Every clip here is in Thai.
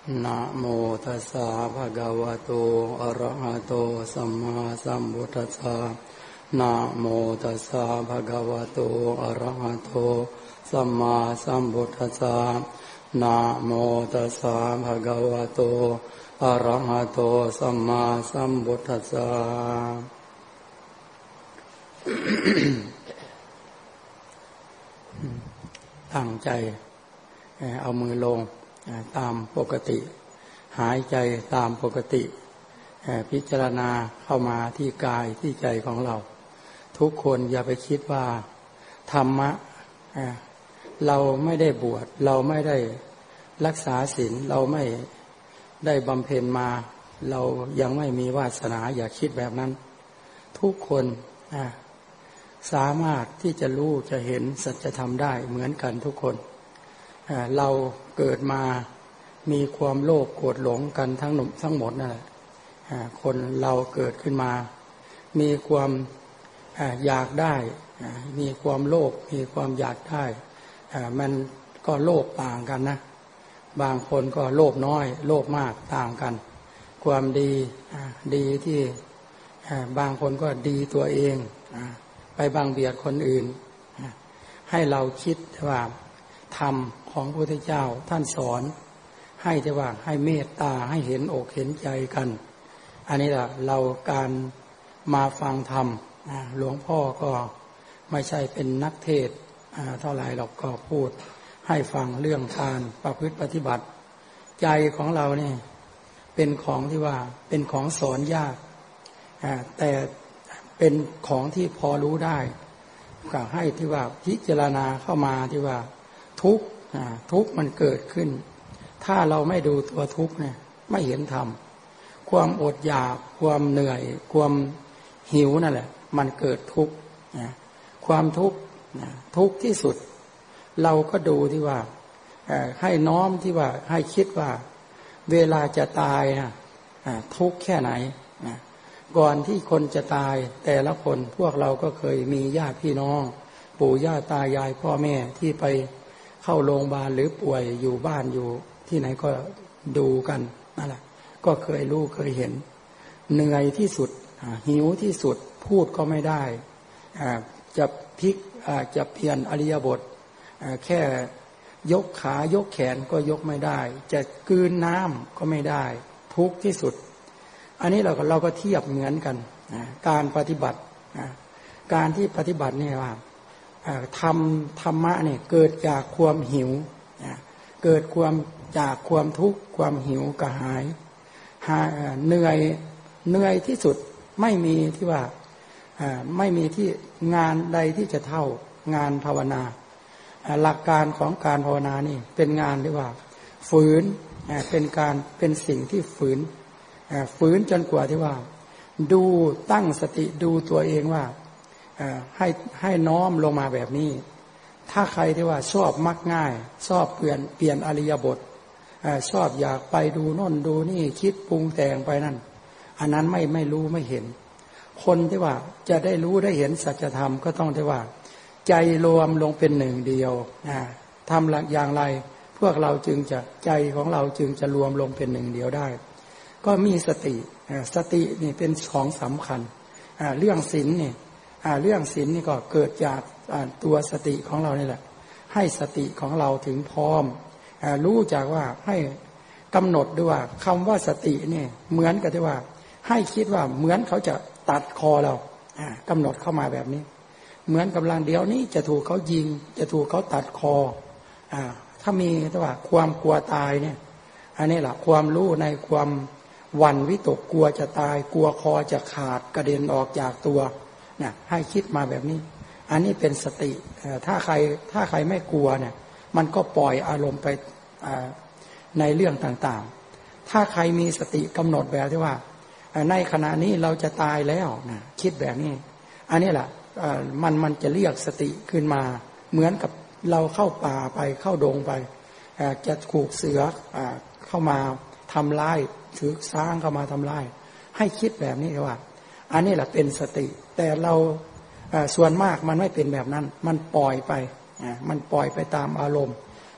นะโมตัสสะภะคะวะโตอะระหะโตสัมมาสัมพุทธัสสะนะโมตัสสะภะคะวะโตอะระหะโตสัมมาสัมพุทธัสสะนะโมตัสสะภะคะวะโตอะระหะโตสัมมาสัมพุทธัสสะ ตั้งใจเอามือลงตามปกติหายใจตามปกติพิจารณาเข้ามาที่กายที่ใจของเราทุกคนอย่าไปคิดว่าธรรมะเราไม่ได้บวชเราไม่ได้รักษาศีลเราไม่ได้บำเพ็ญมาเรายังไม่มีวาสนาอย่าคิดแบบนั้นทุกคนสามารถที่จะรู้จะเห็นสัจธรรมได้เหมือนกันทุกคนเราเกิดมามีความโลภโกรธหลงกันทั้งหมดนั่นแหละคนเราเกิดขึ้นมามีความอยากได้มีความโลภมีความอยากได้มันก็โลภต่างกันนะบางคนก็โลภน้อยโลภมากต่างกันความดีที่บางคนก็ดีตัวเองไปบังเบียดคนอื่นให้เราคิดว่าธรรมของพระพุทธเจ้าท่านสอนให้จะว่าให้เมตตาให้เห็นอกเห็นใจกันอันนี้แหละเราการมาฟังธรรมหลวงพ่อก็ไม่ใช่เป็นนักเทศเท่าไหร่หรอกก็พูดให้ฟังเรื่องการประพฤติปฏิบัติใจของเราเนี่ยเป็นของที่ว่าเป็นของสอนยากแต่เป็นของที่พอรู้ได้ก็ให้ที่ว่าพิจารณาเข้ามาที่ว่าทุกข์มันเกิดขึ้นถ้าเราไม่ดูตัวทุกข์เนี่ยไม่เห็นธรรมความอดอยากความเหนื่อยความหิวนั่นแหละมันเกิดทุกข์ความทุกข์ที่สุดเราก็ดูที่ว่าให้น้อมที่ว่าให้คิดว่าเวลาจะตายทุกข์แค่ไหนก่อนที่คนจะตายแต่ละคนพวกเราก็เคยมีญาติพี่น้องปู่ย่าตายายพ่อแม่ที่ไปเข้าโรงพยาบาลหรือป่วยอยู่บ้านอยู่ที่ไหนก็ดูกันนั่นแหละก็เคยรู้เคยเห็นเหนื่อยที่สุดหิวที่สุดพูดก็ไม่ได้จะพลิกจะเปลี่ยนอริยบทแค่ยกขายกแขนก็ยกไม่ได้จะกลืนน้ำก็ไม่ได้ทุกข์ที่สุดอันนี้เราก็เทียบเหมือนกันการปฏิบัติการที่ปฏิบัติเนี่ยว่าธรรมะเนี่ยเกิดจากความหิวเกิดจากความทุกข์ความหิวกระหายเหนื่อยที่สุดไม่มีที่ว่าไม่มีที่งานใดที่จะเท่างานภาวนาหลักการของการภาวนานี่เป็นงานที่ว่าฝืนเป็นสิ่งที่ฝืนจนกว่าที่ว่าดูตั้งสติดูตัวเองว่าให้น้อมลงมาแบบนี้ถ้าใครที่ว่าชอบมักง่ายชอบเปลี่ยนอริยบทชอบอยากไปดูโน่นดูนี่คิดปรุงแต่งไปนั่นอันนั้นไม่รู้ไม่เห็นคนที่ว่าจะได้รู้ได้เห็นสัจธรรมก็ต้องที่ว่าใจรวมลงเป็นหนึ่งเดียวทำอย่างไรพวกเราจึงจะใจของเราจึงจะรวมลงเป็นหนึ่งเดียวได้ก็มีสตินี่เป็นของสำคัญเรื่องศีลนี่ก็เกิดจากตัวสติของเรานี่แหละให้สติของเราถึงพร้อมรู้จากว่าให้กำหนดด้วยว่าคำว่าสตินี่เหมือนกับที่ว่าให้คิดว่าเหมือนเขาจะตัดคอเรากำหนดเข้ามาแบบนี้เหมือนกำลังเดี๋ยวนี้จะถูกเขายิงจะถูกเขาตัดคอถ้ามีแต่ว่าความกลัวตายเนี่ยอันนี้แหละความรู้ในความหวั่นวิตกกลัวจะตายกลัวคอจะขาดกระเด็นออกจากตัวเนี่ยให้คิดมาแบบนี้อันนี้เป็นสติถ้าใครไม่กลัวเนี่ยมันก็ปล่อยอารมณ์ไปในเรื่องต่างๆถ้าใครมีสติกำหนดแบบที่ว่าในขณะนี้เราจะตายแล้วนะคิดแบบนี้อันนี้แหละมันจะเรียกสติขึ้นมาเหมือนกับเราเข้าป่าไปเข้าดงไปจะถูกเสือเข้ามาทำลายถือช้างเข้ามาทำลายให้คิดแบบนี้ว่าอันนี้แหละเป็นสติแต่เราส่วนมากมันไม่เป็นแบบนั้นมันปล่อยไปตามอารมณ์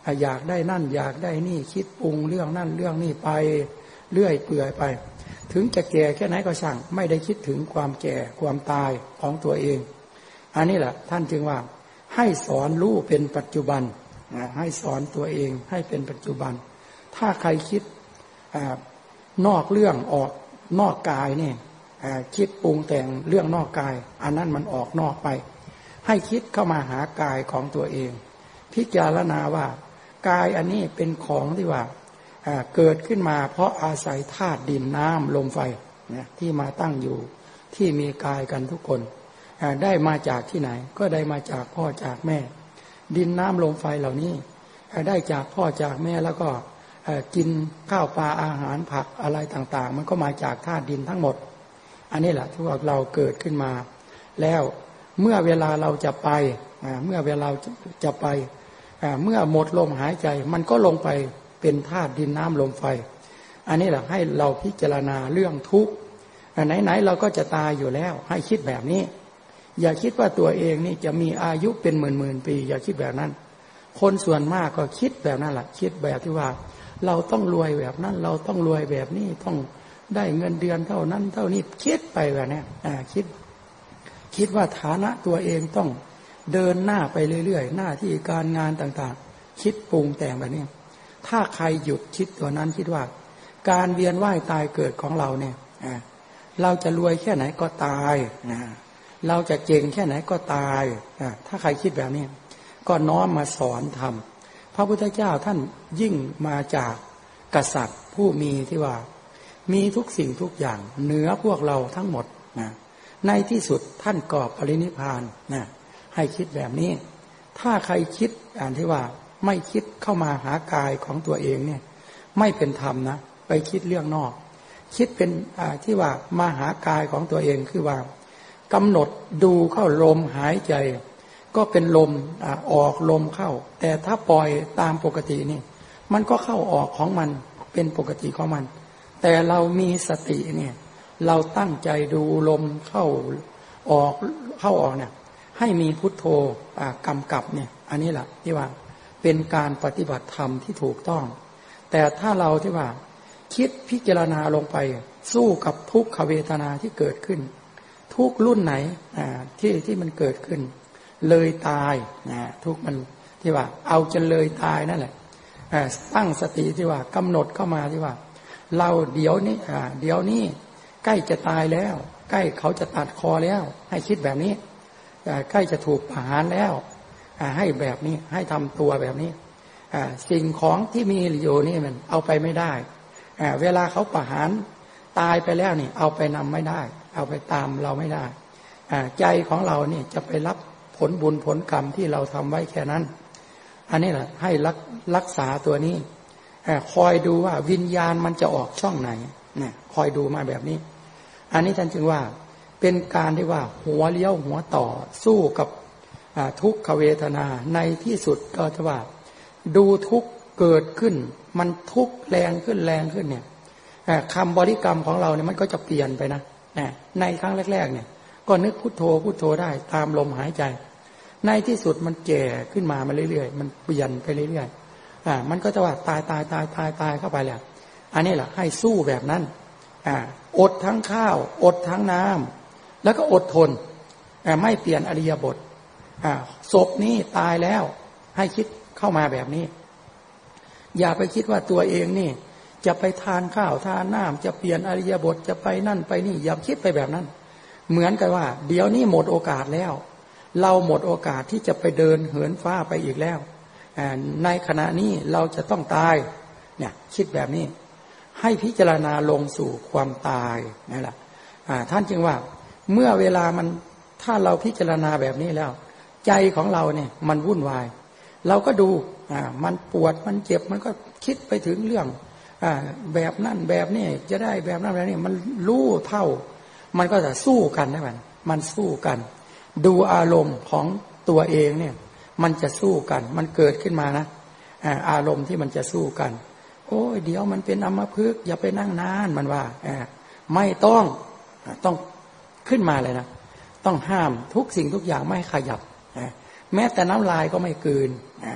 อยากได้นั่นอยากได้นี่คิดปรุงเรื่องนั่นเรื่องนี่ไปเรื่อยเปื่อยไปถึงจะแก่แค่ไหนก็ช่างไม่ได้คิดถึงความแก่ความตายของตัวเองอันนี้แหละท่านจึงว่าให้สอนรู้เป็นปัจจุบันให้สอนตัวเองให้เป็นปัจจุบันถ้าใครคิดนอกเรื่องออกนอกกายเนี่ยคิดปรุงแต่งเรื่องนอกกายอันนั้นมันออกนอกไปให้คิดเข้ามาหากายของตัวเองพิจารณาว่ากายอันนี้เป็นของที่ว่าเกิดขึ้นมาเพราะอาศัยธาตุดินน้ำลมไฟนะที่มาตั้งอยู่ที่มีกายกันทุกคนได้มาจากที่ไหนก็ได้มาจากพ่อจากแม่ดินน้ำลมไฟเหล่านี้ได้จากพ่อจากแม่แล้วก็กินข้าวปลาอาหารผักอะไรต่างๆมันก็มาจากธาตุดินทั้งหมดอันนี้แหละที่ว่าเราเกิดขึ้นมาแล้วเมื่อเวลาเราจะไปเมื่อเวลาจะไปเมื่อหมดลมหายใจมันก็ลงไปเป็นธาตุดินน้ำลมไฟอันนี้แหละให้เราพิจารณาเรื่องทุกข์ไหนๆเราก็จะตายอยู่แล้วให้คิดแบบนี้อย่าคิดว่าตัวเองนี่จะมีอายุเป็นหมื่นปีอย่าคิดแบบนั้นคนส่วนมากก็คิดแบบนั้นแหละคิดแบบที่ว่าเราต้องรวยแบบนั้นเราต้องรวยแบบนี้ต้องได้เงินเดือนเท่านั้นเท่านี้คิดไปแบบนี้คิดว่าฐานะตัวเองต้องเดินหน้าไปเรื่อยๆหน้าที่การงานต่างๆคิดปรุงแต่งแบบนี้ถ้าใครหยุดคิดตัวนั้นคิดว่าการเวียนว่ายตายเกิดของเราเนี่ยเราจะรวยแค่ไหนก็ตายเราจะเก่งแค่ไหนก็ตายถ้าใครคิดแบบนี้ก็น้อมมาสอนธรรมพระพุทธเจ้าท่านยิ่งมาจากกษัตริย์ผู้มีที่ว่ามีทุกสิ่งทุกอย่างเหนือพวกเราทั้งหมดในที่สุดท่านก็ปรินิพพานให้คิดแบบนี้ถ้าใครคิดที่ว่าไม่คิดเข้ามาหากายของตัวเองเนี่ยไม่เป็นธรรมนะไปคิดเรื่องนอกคิดเป็นที่ว่ามาหากายของตัวเองคือว่ากำหนดดูเข้าลมหายใจก็เป็นลมออกลมเข้าแต่ถ้าปล่อยตามปกตินี่มันก็เข้าออกของมันเป็นปกติของมันแต่เรามีสติเนี่ยเราตั้งใจดูลมเข้าออกเนี่ยให้มีพุทโธกำกับเนี่ยอันนี้แหละที่ว่าเป็นการปฏิบัติธรรมที่ถูกต้องแต่ถ้าเราที่ว่าคิดพิจารณาลงไปสู้กับทุกขเวทนาที่เกิดขึ้นทุกรุ่นไหนที่มันเกิดขึ้นเลยตายทุกมันที่ว่าเอาจนเลยตายนั่นแหละตั้งสติที่ว่ากำหนดเข้ามาที่ว่าเราเดี๋ยวนี้ใกล้จะตายแล้วใกล้เขาจะตัดคอแล้วให้คิดแบบนี้ใกล้จะถูกประหารแล้วให้แบบนี้ให้ทำตัวแบบนี้สิ่งของที่มีอยู่นี่มันเอาไปไม่ได้เวลาเขาประหารตายไปแล้วนี่เอาไปนำไม่ได้เอาไปตามเราไม่ได้ใจของเรานี่จะไปรับผลบุญผลกรรมที่เราทำไว้แค่นั้นอันนี้แหละให้รักษาตัวนี้คอยดูว่าวิญญาณมันจะออกช่องไหนเนี่ยคอยดูมาแบบนี้อันนี้ท่านจึงว่าเป็นการที่ว่าหัวเลี้ยวหัวต่อสู้กับทุกขเวทนาในที่สุดก็จะว่าดูทุกเกิดขึ้นมันทุกแรงขึ้นเนี่ยคำบริกรรมของเราเนี่ยมันก็จะเปลี่ยนไปนะในครั้งแรกๆเนี่ยก็นึกพุทโธได้ตามลมหายใจในที่สุดมันแก่ขึ้นมาเรื่อยๆมันเปลี่ยนไปเรื่อยๆมันก็จะว่าตายเข้าไปแหละอันนี้แหละให้สู้แบบนั้นอดทั้งข้าวอดทั้งน้ำแล้วก็อดทนไม่เปลี่ยนอริยบทศพนี้ตายแล้วให้คิดเข้ามาแบบนี้อย่าไปคิดว่าตัวเองนี่จะไปทานข้าวทานน้ำจะเปลี่ยนอริยบทจะไปนั่นไปนี่อย่าคิดไปแบบนั้นเหมือนกับว่าเดี๋ยวนี้หมดโอกาสแล้วเราหมดโอกาสที่จะไปเดินเหินฟ้าไปอีกแล้วในขณะนี้เราจะต้องตายเนี่ยคิดแบบนี้ให้พิจารณาลงสู่ความตายนั่นแหละท่านจึงว่าเมื่อเวลามันถ้าเราพิจารณาแบบนี้แล้วใจของเราเนี่ยมันวุ่นวายเราก็ดูมันปวดมันเจ็บมันก็คิดไปถึงเรื่องแบบนั้นแบบนี้จะได้แบบนั้นแบบนี้มันรู้เท่ามันก็จะสู้กันได้มันสู้กันดูอารมณ์ของตัวเองเนี่ยมันจะสู้กันมันเกิดขึ้นมานะอารมณ์ที่มันจะสู้กันโอ้ยเดี๋ยวมันเป็นอัมพฤกษ์อย่าไปนั่งนานมันว่าไม่ต้องขึ้นมาเลยนะต้องห้ามทุกสิ่งทุกอย่างไม่ขยับแม้แต่น้ำลายก็ไม่กลืน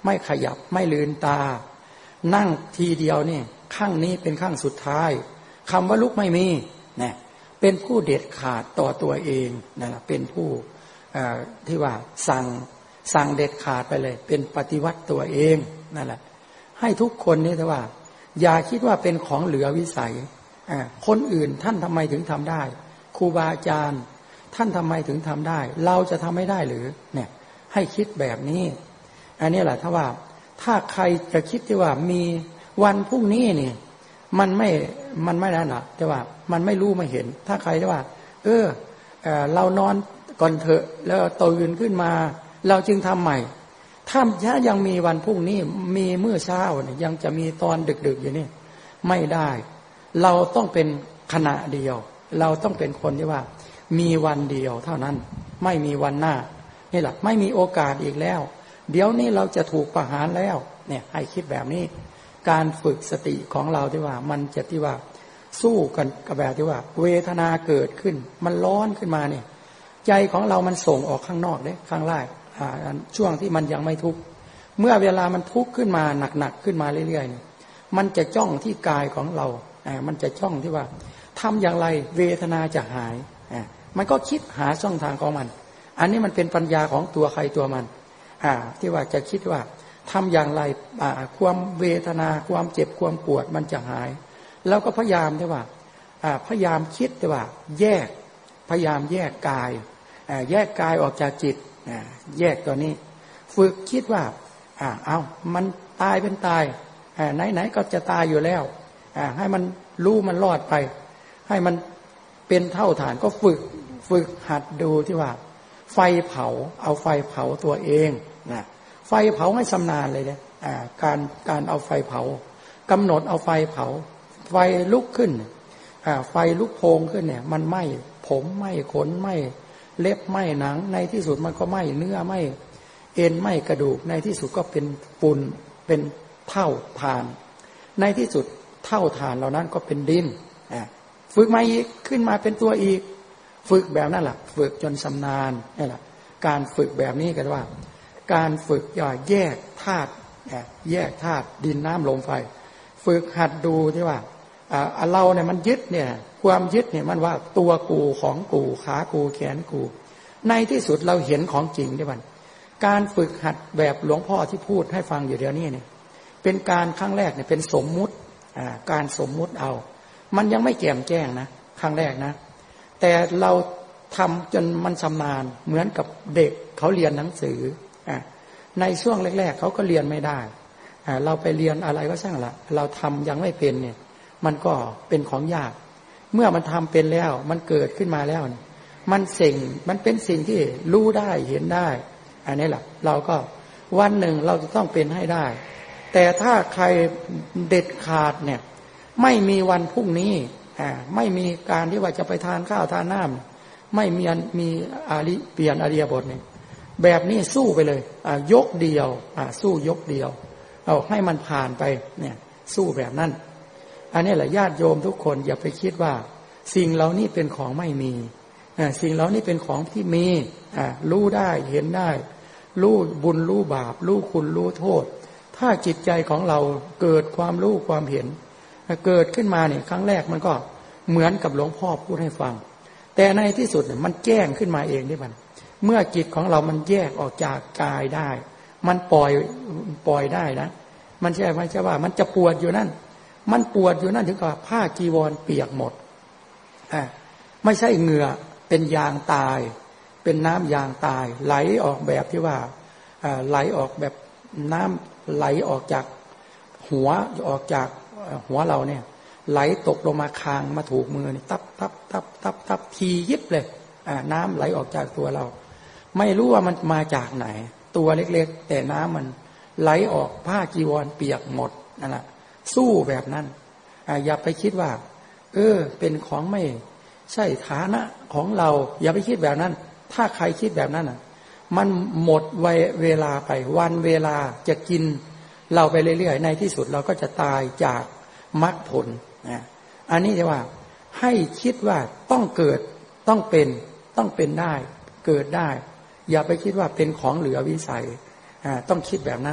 ไม่ขยับไม่ลืมตานั่งทีเดียวนี่ข้างนี้เป็นข้างสุดท้ายคำว่าลุกไม่มีเนี่ยเป็นผู้เด็ดขาดต่อตัวเองนั่นแหละเป็นผู้ที่ว่าสั่งเด็ดขาดไปเลยเป็นปฏิวัติตัวเองนั่นแหละให้ทุกคนนี่แต่ว่าอย่าคิดว่าเป็นของเหลือวิสัยคนอื่นท่านทำไมถึงทำได้ครูบาอาจารย์ท่านทำไมถึงทำได้เราจะทำไม่ได้หรือเนี่ยให้คิดแบบนี้อันนี้แหละถ้าใครจะคิดที่ว่ามีวันพรุ่งนี้นี่มันไม่นั่นหรอกแต่ว่ามันไม่รู้ไม่เห็นถ้าใครที่ว่าเรานอนก่อนเถอะแล้วตื่นขึ้นมาเราจึงทำใหม่ถ้ายังมีวันพรุ่งนี้มีเมื่อเช้าเนี่ยยังจะมีตอนดึกๆอยู่นี่ไม่ได้เราต้องเป็นขณะเดียวเราต้องเป็นคนที่ว่ามีวันเดียวเท่านั้นไม่มีวันหน้านี่แหละไม่มีโอกาสอีกแล้วเดี๋ยวนี้เราจะถูกประหารแล้วเนี่ยให้คิดแบบนี้การฝึกสติของเราที่ว่ามันจะที่ว่าสู้กันกับแบบที่ว่าเวทนาเกิดขึ้นมันร้อนขึ้นมาเนี่ยใจของเรามันส่งออกข้างนอกเนี่ยข้างล่างช่วงที่มันยังไม่ทุกข์เมื่อเวลามันทุกข์ขึ้นมาหนักๆขึ้นมาเรื่อยๆมันจะจ้องที่กายของเรามันจะจ้องที่ว่าทำอย่างไรเวทนาจะหายมันก็คิดหาช่องทางของมันอันนี้มันเป็นปัญญาของตัวใครตัวมันที่ว่าจะคิดว่าทำอย่างไรความเวทนาความเจ็บความปวดมันจะหายแล้วก็พยายามที่ว่าพยายามคิดที่ว่าพยายามแยกกายแยกกายออกจากจิตแยกตัวนี้ฝึกคิดว่ามันตายเป็นตายไหนก็จะตายอยู่แล้วให้มันรู้มันรอดไปให้มันเป็นเท่าฐานก็ฝึกหัดดูที่ว่าไฟเผาเอาไฟเผาตัวเองนะไฟเผาให้ชำนาญเลยเนี่ยการเอาไฟเผากำหนดเอาไฟเผาไฟลุกขึ้นไฟลุกโพงขึ้นเนี่ยมันไหม้ผมไหม้ขนไหม้เล็บไหม้หนังในที่สุดมันก็ไหม้เนื้อไหม้เอ็นไหม้กระดูกในที่สุดก็เป็นฝุ่นเป็นเท่าฐานในที่สุดเท่าฐานเหล่านั้นก็เป็นดินฝึกมาอีกขึ้นมาเป็นตัวอีกฝึกแบบนั้นแหละฝึกจนชำนาญนี่แหละการฝึกแบบนี้กันว่าการฝึกแยกธาตุแยกธาตุดินน้ำลมไฟฝึกหัดดูที่ว่าเราเนี่ยมันยึดเนี่ยความยึดเนี่ยมันว่าตัวกูของกูขากูแขนกูในที่สุดเราเห็นของจริงด้วยมันการฝึกหัดแบบหลวงพ่อที่พูดให้ฟังอยู่เดี๋ยวนี้เนี่ยเป็นการครั้งแรกเนี่ยเป็นสมมุติการสมมุติเอามันยังไม่แจ่มแจ้งนะครั้งแรกนะแต่เราทำจนมันชำนาญเหมือนกับเด็กเขาเรียนหนังสือในช่วงแรกๆเขาก็เรียนไม่ได้เราไปเรียนอะไรก็ช่างละเราทำยังไม่เป็นเนี่ยมันก็เป็นของยากเมื่อมันทำเป็นแล้วมันเกิดขึ้นมาแล้วมันเป็นสิ่งที่รู้ได้เห็นได้อันนี้แหละเราก็วันหนึ่งเราจะต้องเป็นให้ได้แต่ถ้าใครเด็ดขาดเนี่ยไม่มีวันพรุ่งนี้ไม่มีการที่ว่าจะไปทานข้าวทานน้ำไม่มีเปลี่ยนอริยบทเนี่ยแบบนี้สู้ไปเลยยกเดียวสู้ยกเดียวเอาให้มันผ่านไปเนี่ยสู้แบบนั้นอันนี้แหละญาติโยมทุกคนอย่าไปคิดว่าสิ่งเหล่านี้เป็นของไม่มีสิ่งเหล่านี้เป็นของที่มีรู้ได้เห็นได้รู้บุญรู้บาปรู้คุณรู้โทษถ้าจิตใจของเราเกิดความรู้ความเห็นเกิดขึ้นมาเนี่ยครั้งแรกมันก็เหมือนกับหลวงพ่อพูดให้ฟังแต่ในที่สุดเนี่ยมันแจ้งขึ้นมาเองนี่มันเมื่อจิตของเรามันแยกออกจากกายได้มันปล่อยได้นะมันไม่ใช่ว่ามันจะปวดอยู่นั่นมันปวดอยู่นั่นถึงกับผ้าจีวรเปียกหมดไม่ใช่เหงื่อเป็นยางตายเป็นน้ำยางตายไหลออกแบบที่ว่าไหลออกแบบน้ำไหลออกจากหัวออกจากหัวเราเนี่ยไหลตกลงมาคางมาถูกมือนี่ตับทียิบเลยน้ำไหลออกจากตัวเราไม่รู้ว่ามันมาจากไหนตัวเล็กๆแต่น้ำมันไหลออกผ้าจีวรเปียกหมดนั่นแหละสู้แบบนั้นอย่าไปคิดว่าเป็นของไม่ใช่ฐานะของเราอย่าไปคิดแบบนั้นถ้าใครคิดแบบนั้นมันหมดเวลาไปวันเวลาจะกินเราไปเรื่อยๆในที่สุดเราก็จะตายจากมรรคผลอันนี้จะว่าให้คิดว่าต้องเกิดต้องเป็นได้เกิดได้อย่าไปคิดว่าเป็นของเหลือวิสัยต้องคิดแบบนั้น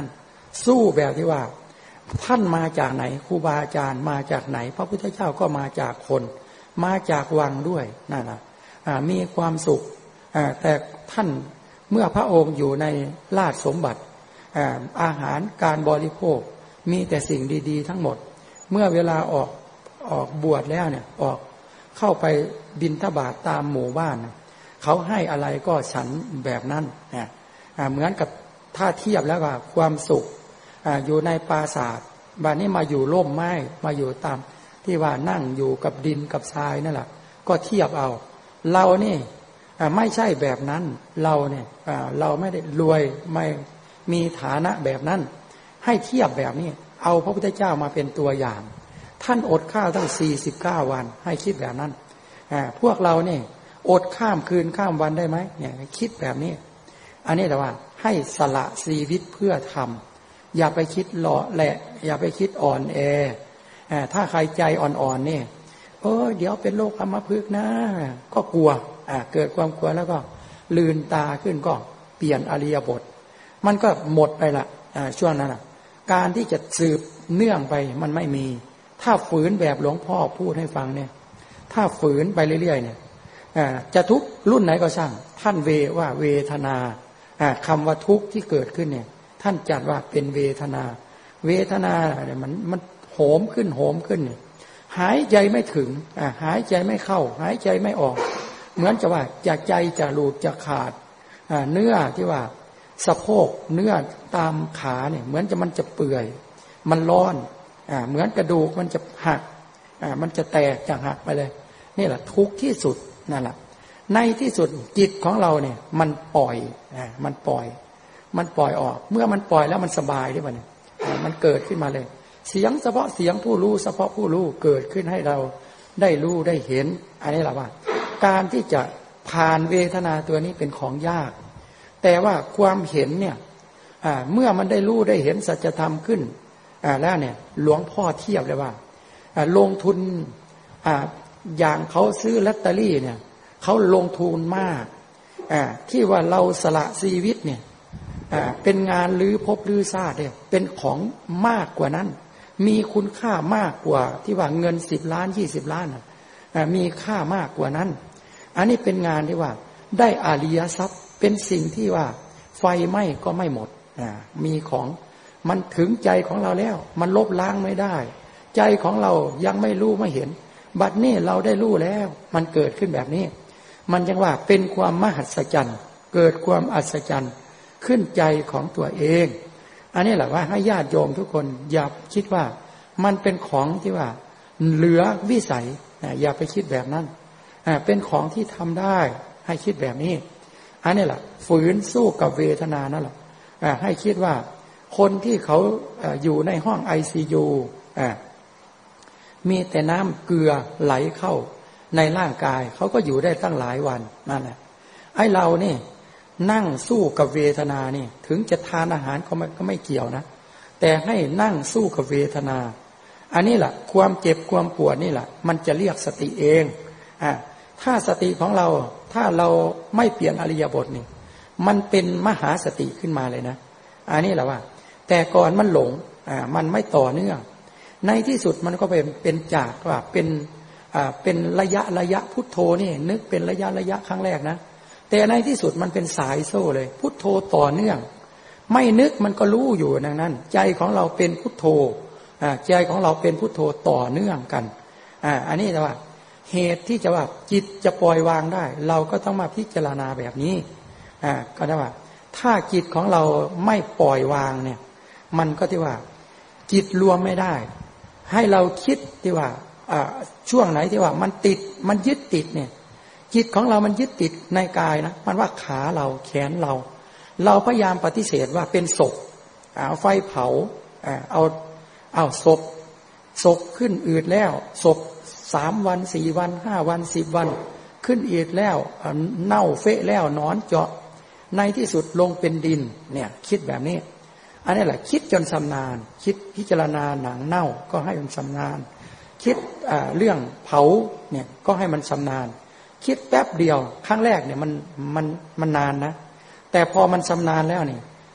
สู้แบบที่ว่าท่านมาจากไหนครูบาอาจารย์มาจากไหนพระพุทธเจ้าก็มาจากคนมาจากวังด้วยนั่นน่ะมีความสุขแต่ท่านเมื่อพระองค์อยู่ในราชสมบัติอาหารการบริโภคมีแต่สิ่งดีๆทั้งหมดเมื่อเวลาออกบวชแล้วเนี่ยออกเข้าไปบิณฑบาตตามหมู่บ้านเขาให้อะไรก็ฉันแบบนั้นเหมือนกับถ้าเทียบแล้วว่าความสุขอยู่ในปราสาทบ้านนี้มาอยู่ร่มไม้มาอยู่ตามที่ว่านั่งอยู่กับดินกับทรายนั่นแหละก็เทียบเอาเรานี่ไม่ใช่แบบนั้นเราเนี่ยเราไม่ได้รวยไม่มีฐานะแบบนั้นให้เทียบแบบนี้เอาพระพุทธเจ้ามาเป็นตัวอย่างท่านอดข้าวตั้ง49 วันให้คิดแบบนั้นพวกเราเนี่ยอดข้ามคืนข้ามวันได้ไหมเนี่ยคิดแบบนี้อันนี้แต่ว่าให้สละชีวิตเพื่อทำอย่าไปคิดหล่อแหละอย่าไปคิดอ่อนแอถ้าใครใจอ่อนๆเนี่ยเดี๋ยวเป็นโรคอัมพฤกษ์นะก็กลัวเกิดความกลัวแล้วก็ลืนตาขึ้นก็เปลี่ยนอริยบทมันก็หมดไปละช่วงนั้นการที่จะสืบเนื่องไปมันไม่มีถ้าฝืนแบบหลวงพ่อพูดให้ฟังเนี่ยถ้าฝืนไปเรื่อยๆเนี่ยจะทุกรุ่นไหนก็ช่างท่านว่าเวทนาคำว่าทุกข์ที่เกิดขึ้นเนี่ยท่านจัดว่าเป็นเวทนาเวทนาเนี่ยมันโหมขึ้นเนี่ยหายใจไม่ถึงหายใจไม่เข้าหายใจไม่ออกเหมือนจะว่าใจจะหลุดจะขาดเนื้อที่ว่าสะโพกเนื้อตามขาเนี่ยเหมือนมันจะเปื่อยมันร้อนเหมือนกระดูกมันจะหักมันจะแตกจะหักไปเลยนี่แหละทุกข์ที่สุดนั่นแหละในที่สุดจิตของเราเนี่ยมันปล่อยออกเมื่อมันปล่อยแล้วมันสบายได้ป่ะเนี่ยมันเกิดขึ้นมาเลยเสียงเฉพาะเสียงผู้รู้เฉพาะผู้รู้เกิดขึ้นให้เราได้รู้ได้เห็นอันนี้แหละว่าการที่จะผ่านเวทนาตัวนี้เป็นของยากแต่ว่าความเห็นเนี่ยเมื่อมันได้รู้ได้เห็นสัจธรรมขึ้นแล้วเนี่ยหลวงพ่อเทียบเลยว่าลงทุนอย่างเขาซื้อลอตเตอรี่เนี่ยเขาลงทุนมากที่ว่าเราสละชีวิตเนี่ยเป็นงานลื้อภพลื้อชาติเนี่ยเป็นของมากกว่านั้นมีคุณค่ามากกว่าที่ว่าเงิน10 ล้าน20 ล้านมีค่ามากกว่านั้นอันนี้เป็นงานที่ว่าได้อริยทรัพย์เป็นสิ่งที่ว่าไฟไหม้ก็ไม่หมดมีของมันถึงใจของเราแล้วมันลบล้างไม่ได้ใจของเรายังไม่รู้ไม่เห็นบัดนี้เราได้รู้แล้วมันเกิดขึ้นแบบนี้มันจึงว่าเป็นความมหัศจรรย์เกิดความอัศจรรย์ขึ้นใจของตัวเองอันนี้แหละว่าให้ญาติโยมทุกคนอย่าคิดว่ามันเป็นของที่ว่าเหลือวิสัยอย่าไปคิดแบบนั้นเป็นของที่ทำได้ให้คิดแบบนี้อันนี้แหละฝืนสู้กับเวทนานั่นแหละให้คิดว่าคนที่เขาอยู่ในห้อง ICU มีแต่น้ำเกลือไหลเข้าในร่างกายเขาก็อยู่ได้ตั้งหลายวันนั่นแหละไอ้เรานี่นั่งสู้กับเวทนานี่ถึงจะทานอาหารก็ไม่เกี่ยวนะแต่ให้นั่งสู้กับเวทนาอันนี้แหละความเจ็บความปวดนี่แหละมันจะเรียกสติเองถ้าสติของเราถ้าเราไม่เปลี่ยนอริยบทนี่มันเป็นมหาสติขึ้นมาเลยนะอันนี้แหละว่าแต่ก่อนมันหลงมันไม่ต่อเนื่องในที่สุดมันก็เป็นจากว่าเป็นระยะพุทโธนี่นึกเป็นระยะครั้งแรกนะแต่ในที่สุดมันเป็นสายโซ่เลยพุทโธต่อเนื่องไม่นึกมันก็รู้อยู่ดังนั้นใจของเราเป็นพุทโธใจของเราเป็นพุทโธต่อเนื่องกันอันนี้แต่ว่าเหตุที่จะว่าจิตจะปล่อยวางได้เราก็ต้องมาพิจารณาแบบนี้ก็ได้ว่าถ้าจิตของเราไม่ปล่อยวางเนี่ยมันก็ที่ว่าจิตรวมไม่ได้ให้เราคิดที่ว่าช่วงไหนที่ว่ามันติดมันยึดติดเนี่ยจิตของเรามันยึดติดในกายนะมันว่าขาเราแขนเราพยายามปฏิเสธว่าเป็นศพเอาไฟเผาเอาศพขึ้นอืดแล้วศพ3 วัน4 วัน5 วัน10 วันขึ้นอืดแล้วเน่าเฟะแล้วนอนเจาะในที่สุดลงเป็นดินเนี่ยคิดแบบนี้อันนี้แหละคิดจนชำนาญคิดพิจารณาหนังเน่าก็ให้มันชำนาญคิดเรื่องเผาเนี่ยก็ให้มันชำนาญคิดแป๊บเดียวครั้งแรกเนี่ยมันนานนะแต่พอมันชำนาญแล้วเนี่ย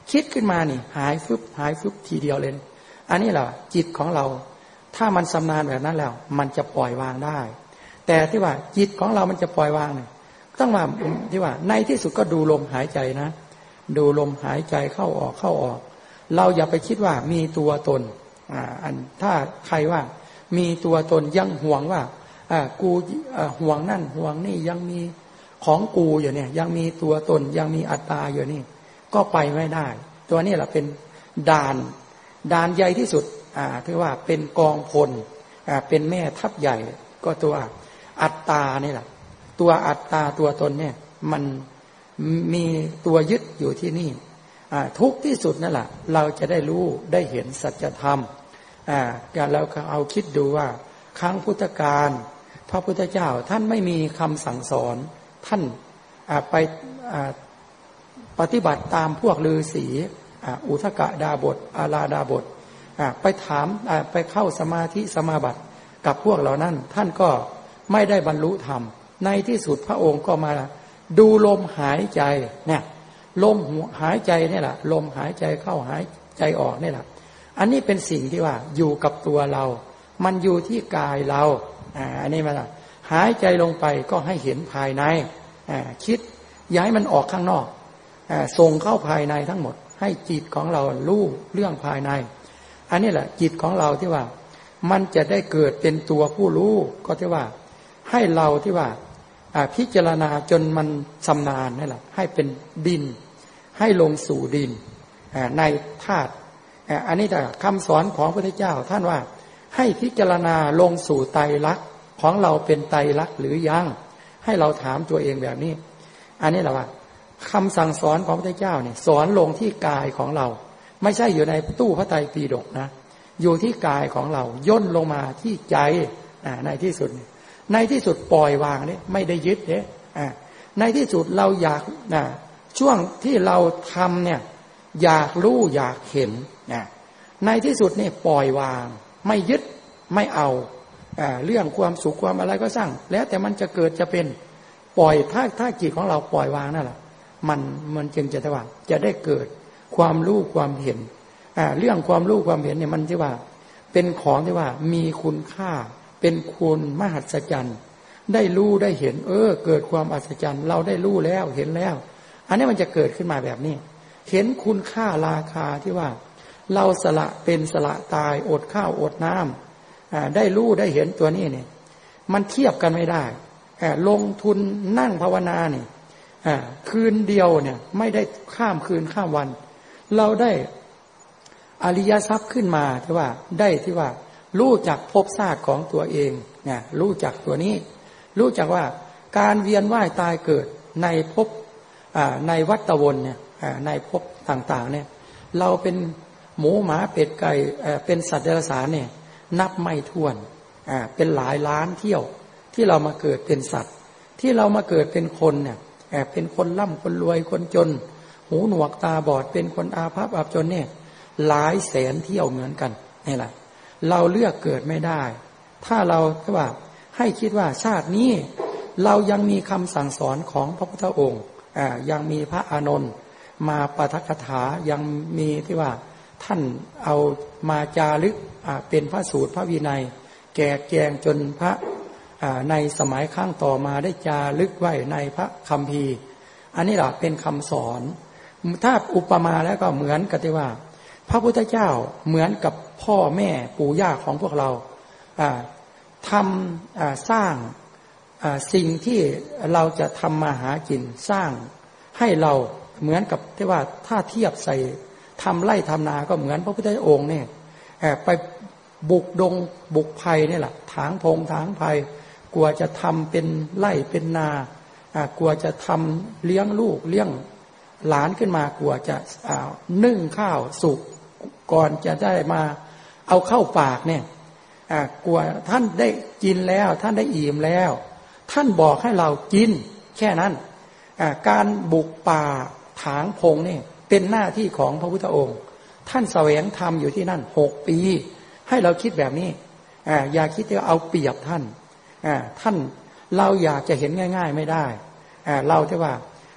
คิดขึ้นมานี่หายฟึบทีเดียวเลยอันนี้แหละจิตของเราถ้ามันชำนาญแบบนั้นแล้วมันจะปล่อยวางได้แต่ที่ว่าจิตของเรามันจะปล่อยวางเนี่ยต้องมาที่ว่าในที่สุดก็ดูลมหายใจนะดูลมหายใจเข้าออกเราอย่าไปคิดว่ามีตัวตนอันถ้าใครว่ามีตัวตนยังห่วงว่ากูห่วงนั่นห่วงนี่ยังมีของกูอยู่เนี่ยยังมีตัวตนยังมีอัตตาอยู่นี่ก็ไปไม่ได้ตัวนี้แหละเป็นด่านใหญ่ที่สุดที่ว่าเป็นกองพลเป็นแม่ทัพใหญ่ก็ตัวอัตตานี่แหละตัวอัตตาตัวตนเนี่ยมันมีตัวยึดอยู่ที่นี่ทุกที่สุดนั่นแหละเราจะได้รู้ได้เห็นสัจธรรมเราก็เอาคิดดูว่าครั้งพุทธกาลพระพุทธเจ้าท่านไม่มีคำสั่งสอนท่านไปปฏิบัติตามพวกฤาษีอุทกดาบทอาราดาบทไปถามไปเข้าสมาธิสมาบัติกับพวกเหล่านั้นท่านก็ไม่ได้บรรลุธรรมในที่สุดพระองค์ก็มาดูลมหายใจเนี่ยลมหายใจนี่แหละลมหายใจเข้าหายใจออกนี่แหละอันนี้เป็นสิ่งที่ว่าอยู่กับตัวเรามันอยู่ที่กายเราอันนี้มาละหายใจลงไปก็ให้เห็นภายในคิดย้ายมันออกข้างนอกส่งเข้าภายในทั้งหมดให้จิตของเรารู้เรื่องภายในอันนี้แหละจิตของเราที่ว่ามันจะได้เกิดเป็นตัวผู้รู้ก็ที่ว่าให้เราที่ว่าพิจารณาจนมันชำนาญนี่แหละให้เป็นดินให้ลงสู่ดินในธาตุอันนี้แต่คำสอนของพระพุทธเจ้าท่านว่าให้พิจารณาลงสู่ไตรลักษณ์ของเราเป็นไตรลักษณ์หรือยังให้เราถามตัวเองแบบนี้อันนี้แหละว่าคำสั่งสอนของพระพุทธเจ้าเนี่ยสอนลงที่กายของเราไม่ใช่อยู่ในตู้พระไตรปิฎกนะอยู่ที่กายของเราย่นลงมาที่ใจในที่สุดปล่อยวางเนี่ยไม่ได้ยึดเนี่ยในที่สุดเราอยากช่วงที่เราทำเนี่ยอยากรู้อยากเห็นในที่สุดเนี่ยปล่อยวางไม่ยึดไม่เอาเรื่องความสุขความอะไรก็สร้างแล้วแต่มันจะเกิดจะเป็นปล่อยถ้าจิตของเราปล่อยวางนั่นแหละมันจึงจะจะได้เกิดความรู้ความเห็นเรื่องความรู้ความเห็นเนี่ยมันที่ว่าเป็นของที่ว่ามีคุณค่าเป็นคุณมหัศจรรย์ได้รู้ได้เห็นเกิดความอัศจรรย์เราได้รู้แล้วเห็นแล้วอันนี้มันจะเกิดขึ้นมาแบบนี้เห็นคุณค่าราคาที่ว่าเราสละเป็นสละตายอดข้าวอดน้ำได้รู้ได้เห็นตัวนี้เนี่ยมันเทียบกันไม่ได้ลงทุนนั่งภาวนาเนี่ยคืนเดียวเนี่ยไม่ได้ข้ามคืนข้ามวันเราได้อริยทรัพย์ขึ้นมาที่ว่าได้ที่ว่ารู้จักภพชาติของตัวเองเนี่ยรู้จักตัวนี้รู้จักว่าการเวียนว่ายตายเกิดในภพในวัฏวนเนี่ยในภพต่างๆเนี่ยเราเป็นหมูหมาเป็ดไก่เป็นสัตว์เดรัจฉานเนี่ยนับไม่ถ้วนเป็นหลายล้านเที่ยวที่เรามาเกิดเป็นสัตว์ที่เรามาเกิดเป็นคนเนี่ยเป็นคนร่ำคนรวยคนจนหูหนวกตาบอดเป็นคนอาภัพอับจนเนี่ยหลายแสนเที่ยวเหมือนกันนี่แหละเราเลือกเกิดไม่ได้ถ้าเราว่าให้คิดว่าชาตินี้เรายังมีคำสั่งสอนของพระพุทธองค์ยังมีพระอานนท์มาปาฐกถายังมีที่ว่าท่านเอามาจารึกเป็นพระสูตรพระวินัยแก่แจงจนพระในสมัยข้างต่อมาได้จารึกไว้ในพระคัมภีร์อันนี้แหละเป็นคำสอนถ้าอุปมาแล้วก็เหมือนกับที่ว่าพระพุทธเจ้าเหมือนกับพ่อแม่ปู่ย่าของพวกเราทำสร้างสิ่งที่เราจะทำมาหากินสร้างให้เราเหมือนกับที่ว่าถ้าเทียบใส่ทำไร่ทำนาก็เหมือนพระพุทธองค์เนี่ยไปบุกดงบุกไผ่นี่แหละถางพงถางไผ่กลัวจะทำเป็นไร่เป็นนากลัวจะทำเลี้ยงลูกเลี้ยงหลานขึ้นมากลัวจะนึ่งข้าวสุกก่อนจะได้มาเอาเข้าปากเนี่ยกลัวท่านได้กินแล้วท่านได้อิ่มแล้วท่านบอกให้เรากินแค่นั้นการบุกป่าถางพงเนี่ยเป็นหน้าที่ของพระพุทธองค์ท่านแสวงธรรมอยู่ที่นั่น6 ปีให้เราคิดแบบนี้อย่าคิดว่าเอาเปรียบท่านเราอยากจะเห็นง่ายๆไม่ได้เราที่ว่า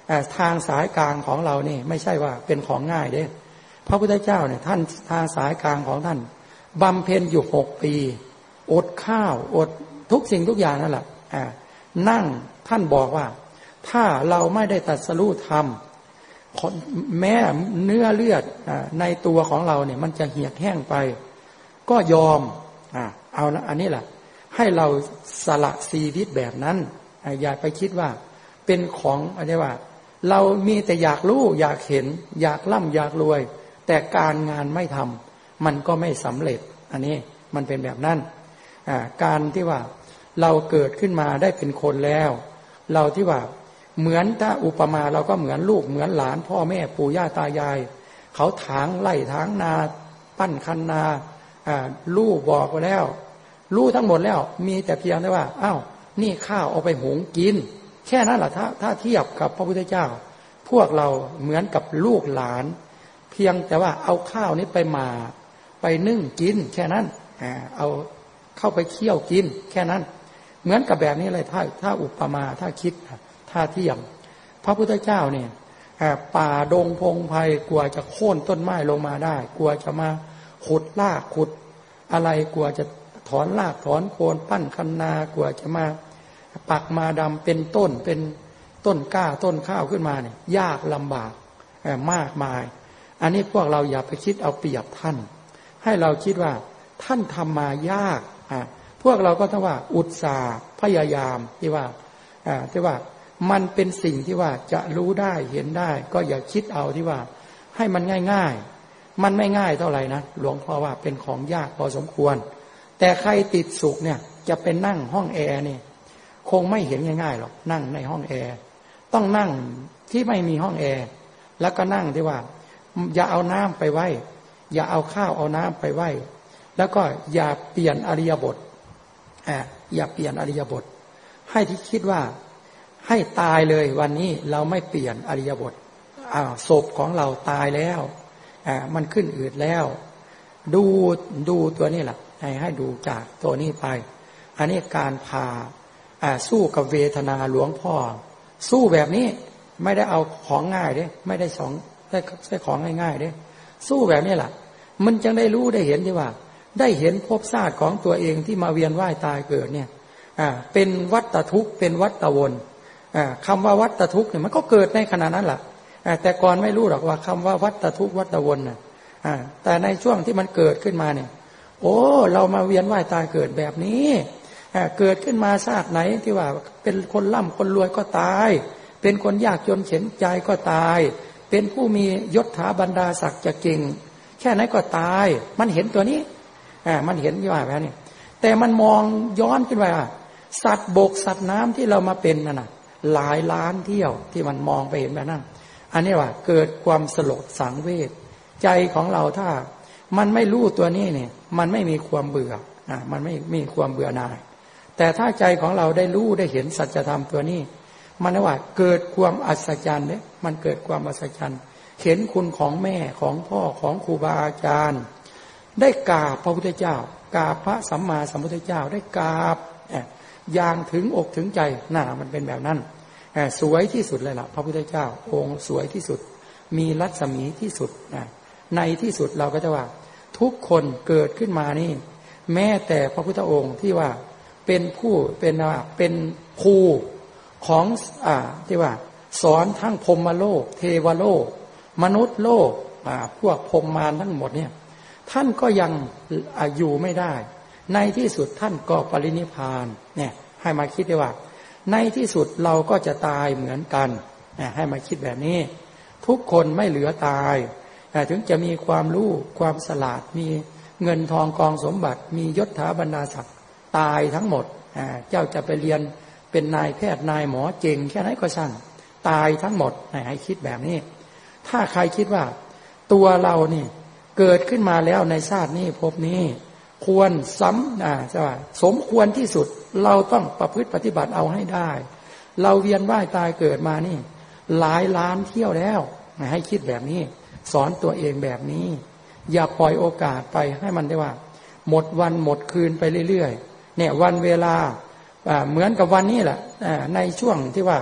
ทางสายกลางของเรานี่ไม่ใช่ว่าเป็นของง่ายเด้พระพุทธเจ้าเนี่ยท่านทางสายกลางของท่านบำเพ็ญอยู่6 ปีอดข้าวอดทุกสิ่งทุกอย่างนั่นแหละนั่งท่านบอกว่าถ้าเราไม่ได้ตรัสรู้ธรรมแม้เนื้อเลือดในตัวของเราเนี่ยมันจะเหี่ยวแห้งไปก็ยอมเอานะอันนี้แหละให้เราสละชีวิตแบบนั้นอย่าไปคิดว่าเป็นของอะไรว่าเรามีแต่อยากรู้อยากเห็นอยากร่ำอยากรวยแต่การงานไม่ทำมันก็ไม่สำเร็จอันนี้มันเป็นแบบนั้นการที่ว่าเราเกิดขึ้นมาได้เป็นคนแล้วเราที่ว่าเหมือนถ้าอุปมาเราก็เหมือนลูกเหมือนหลานพ่อแม่ปู่ย่าตายายเขาถางไร่ถางนาปั้นคันนาลูกบอกไปแล้วรู้ทั้งหมดแล้วมีแต่เพียงแต่ว่าอ้าวนี่ข้าวเอาไปหุงกินแค่นั้นแหละถ้าเทียบกับพระพุทธเจ้าพวกเราเหมือนกับลูกหลานเพียงแต่ว่าเอาข้าวนี้ไปนึ่งกินแค่นั้นเอาเข้าไปเคี่ยวกินแค่นั้นเหมือนกับแบบนี้เลยถ้าอุปมาถ้าคิดถ้าเทียบพระพุทธเจ้าเนี่ยป่าดงพงไพรกลัวจะโค่นต้นไม้ลงมาได้กลัวจะมาขุดรากขุดอะไรกลัวจะถอนรากถอนโคนปั้นคันนากลัวจะมาปักมาดำเป็นต้นเป็นต้นกล้าต้นข้าวขึ้นมาเนี่ยยากลำบากมากมายอันนี้พวกเราอย่าไปคิดเอาเปรียบท่านให้เราคิดว่าท่านทำมายากพวกเราก็ต้องว่าอุตสาห์พยายามที่ว่ามันเป็นสิ่งที่ว่าจะรู้ได้เห็นได้ก็อย่าคิดเอาที่ว่าให้มันง่ายๆมันไม่ง่ายเท่าไหร่นะหลวงพ่อว่าเป็นของยากพอสมควรแต่ใครติดสุขเนี่ยจะเป็นนั่งห้องแอร์นี่คงไม่เห็นง่ายๆหรอกนั่งในห้องแอร์ต้องนั่งที่ไม่มีห้องแอร์แล้วก็นั่งที่ว่าอย่าเอาน้ำไปไว้อย่าเอาข้าวเอาน้ำไปไว้แล้วก็อย่าเปลี่ยนอริยบทอย่าเปลี่ยนอริยบทให้ที่คิดว่าให้ตายเลยวันนี้เราไม่เปลี่ยนอริยบทศพของเราตายแล้วมันขึ้นอืดแล้วดูตัวนี้แหละให้ดูจากตัวนี้ไปอันนี้การพาสู้กับเวทนาหลวงพ่อสู้แบบนี้ไม่ได้เอาของง่ายเด้ไม่ได้ได้ของง่ายๆเด้สู้แบบนี้แหละมันจึงได้รู้ได้เห็นที่ว่าได้เห็นภพชาติของตัวเองที่มาเวียนว่ายตายเกิดเนี่ยเป็นวัฏทุกข์เป็นวัฏวนคำว่าวัฏทุกข์เนี่ยมันก็เกิดในขณะนั้นแหละแต่ก่อนไม่รู้หรอกว่าคำว่าวัฏทุกข์วัฏวนน่ะแต่ในช่วงที่มันเกิดขึ้นมาเนี่ยโอ้เรามาเวียนว่ายตายเกิดแบบนี้เกิดขึ้นมาชาติไหนที่ว่าเป็นคนร่ำคนรวยก็ตายเป็นคนยากจนเข็นใจก็ตายเป็นผู้มียศถาบรรดาศักดิ์จะเก่งแค่ไหนก็ตายมันเห็นตัวนี้มันเห็นอยู่แบบนี้แต่มันมองย้อนขึ้นไปว่าสัตว์บกสัตว์น้ำที่เรามาเป็นนั่นน่ะหลายล้านเที่ยวที่มันมองไปเห็นแบบนั้นอันนี้ว่าเกิดความสลดสังเวชใจของเราถ้ามันไม่รู้ตัวนี้เนี่ยมันไม่มีความเบื่อมันไม่มีความเบื่อหน่ายแต่ถ้าใจของเราได้รู้ได้เห็นสัจธรรมตัวนี้มันว่าเกิดความอัศจรรย์เนี่ยมันเกิดความอัศจรรย์เห็นคุณของแม่ของพ่อของครูบาอาจารย์ได้กราบพระพุทธเจ้ากราบพระสัมมาสัมพุทธเจ้าได้กราบอย่างถึงอกถึงใจน่ะมันเป็นแบบนั้นสวยที่สุดเลยล่ะพระพุทธเจ้าองค์สวยที่สุดมีรัศมีที่สุดในที่สุดเราก็จะว่าทุกคนเกิดขึ้นมานี่แม้แต่พระพุทธองค์ที่ว่าเป็นผู้เป็นครูของที่ว่าสอนทั้งพรหมโลกเทวโลกมนุษย์โลกพวกพรหมมารทั้งหมดเนี่ยท่านก็ยังอยู่ไม่ได้ในที่สุดท่านก็ปรินิพพานเนี่ยให้มาคิดได้ว่าในที่สุดเราก็จะตายเหมือนกันให้มาคิดแบบนี้ทุกคนไม่เหลือตายถึงจะมีความรู้ความฉลาดมีเงินทองกองสมบัติมียศถาบรรดาศักดิ์ตายทั้งหมดเจ้าจะไปเรียนเป็นนายแพทย์นายหมอเก่งแค่ไหนก็ช่างตายทั้งหมดให้คิดแบบนี้ถ้าใครคิดว่าตัวเรานี่เกิดขึ้นมาแล้วในชาตินี้ภพนี้ควรสมควรที่สุดเราต้องประพฤติปฏิบัติเอาให้ได้เราเวียนว่ายตายเกิดมานี่หลายล้านเที่ยวแล้วให้คิดแบบนี้สอนตัวเองแบบนี้อย่าปล่อยโอกาสไปให้มันได้ว่าหมดวันหมดคืนไปเรื่อยๆเนี่ยวันเวลาเหมือนกับวันนี้แหละในช่วงที่ว่า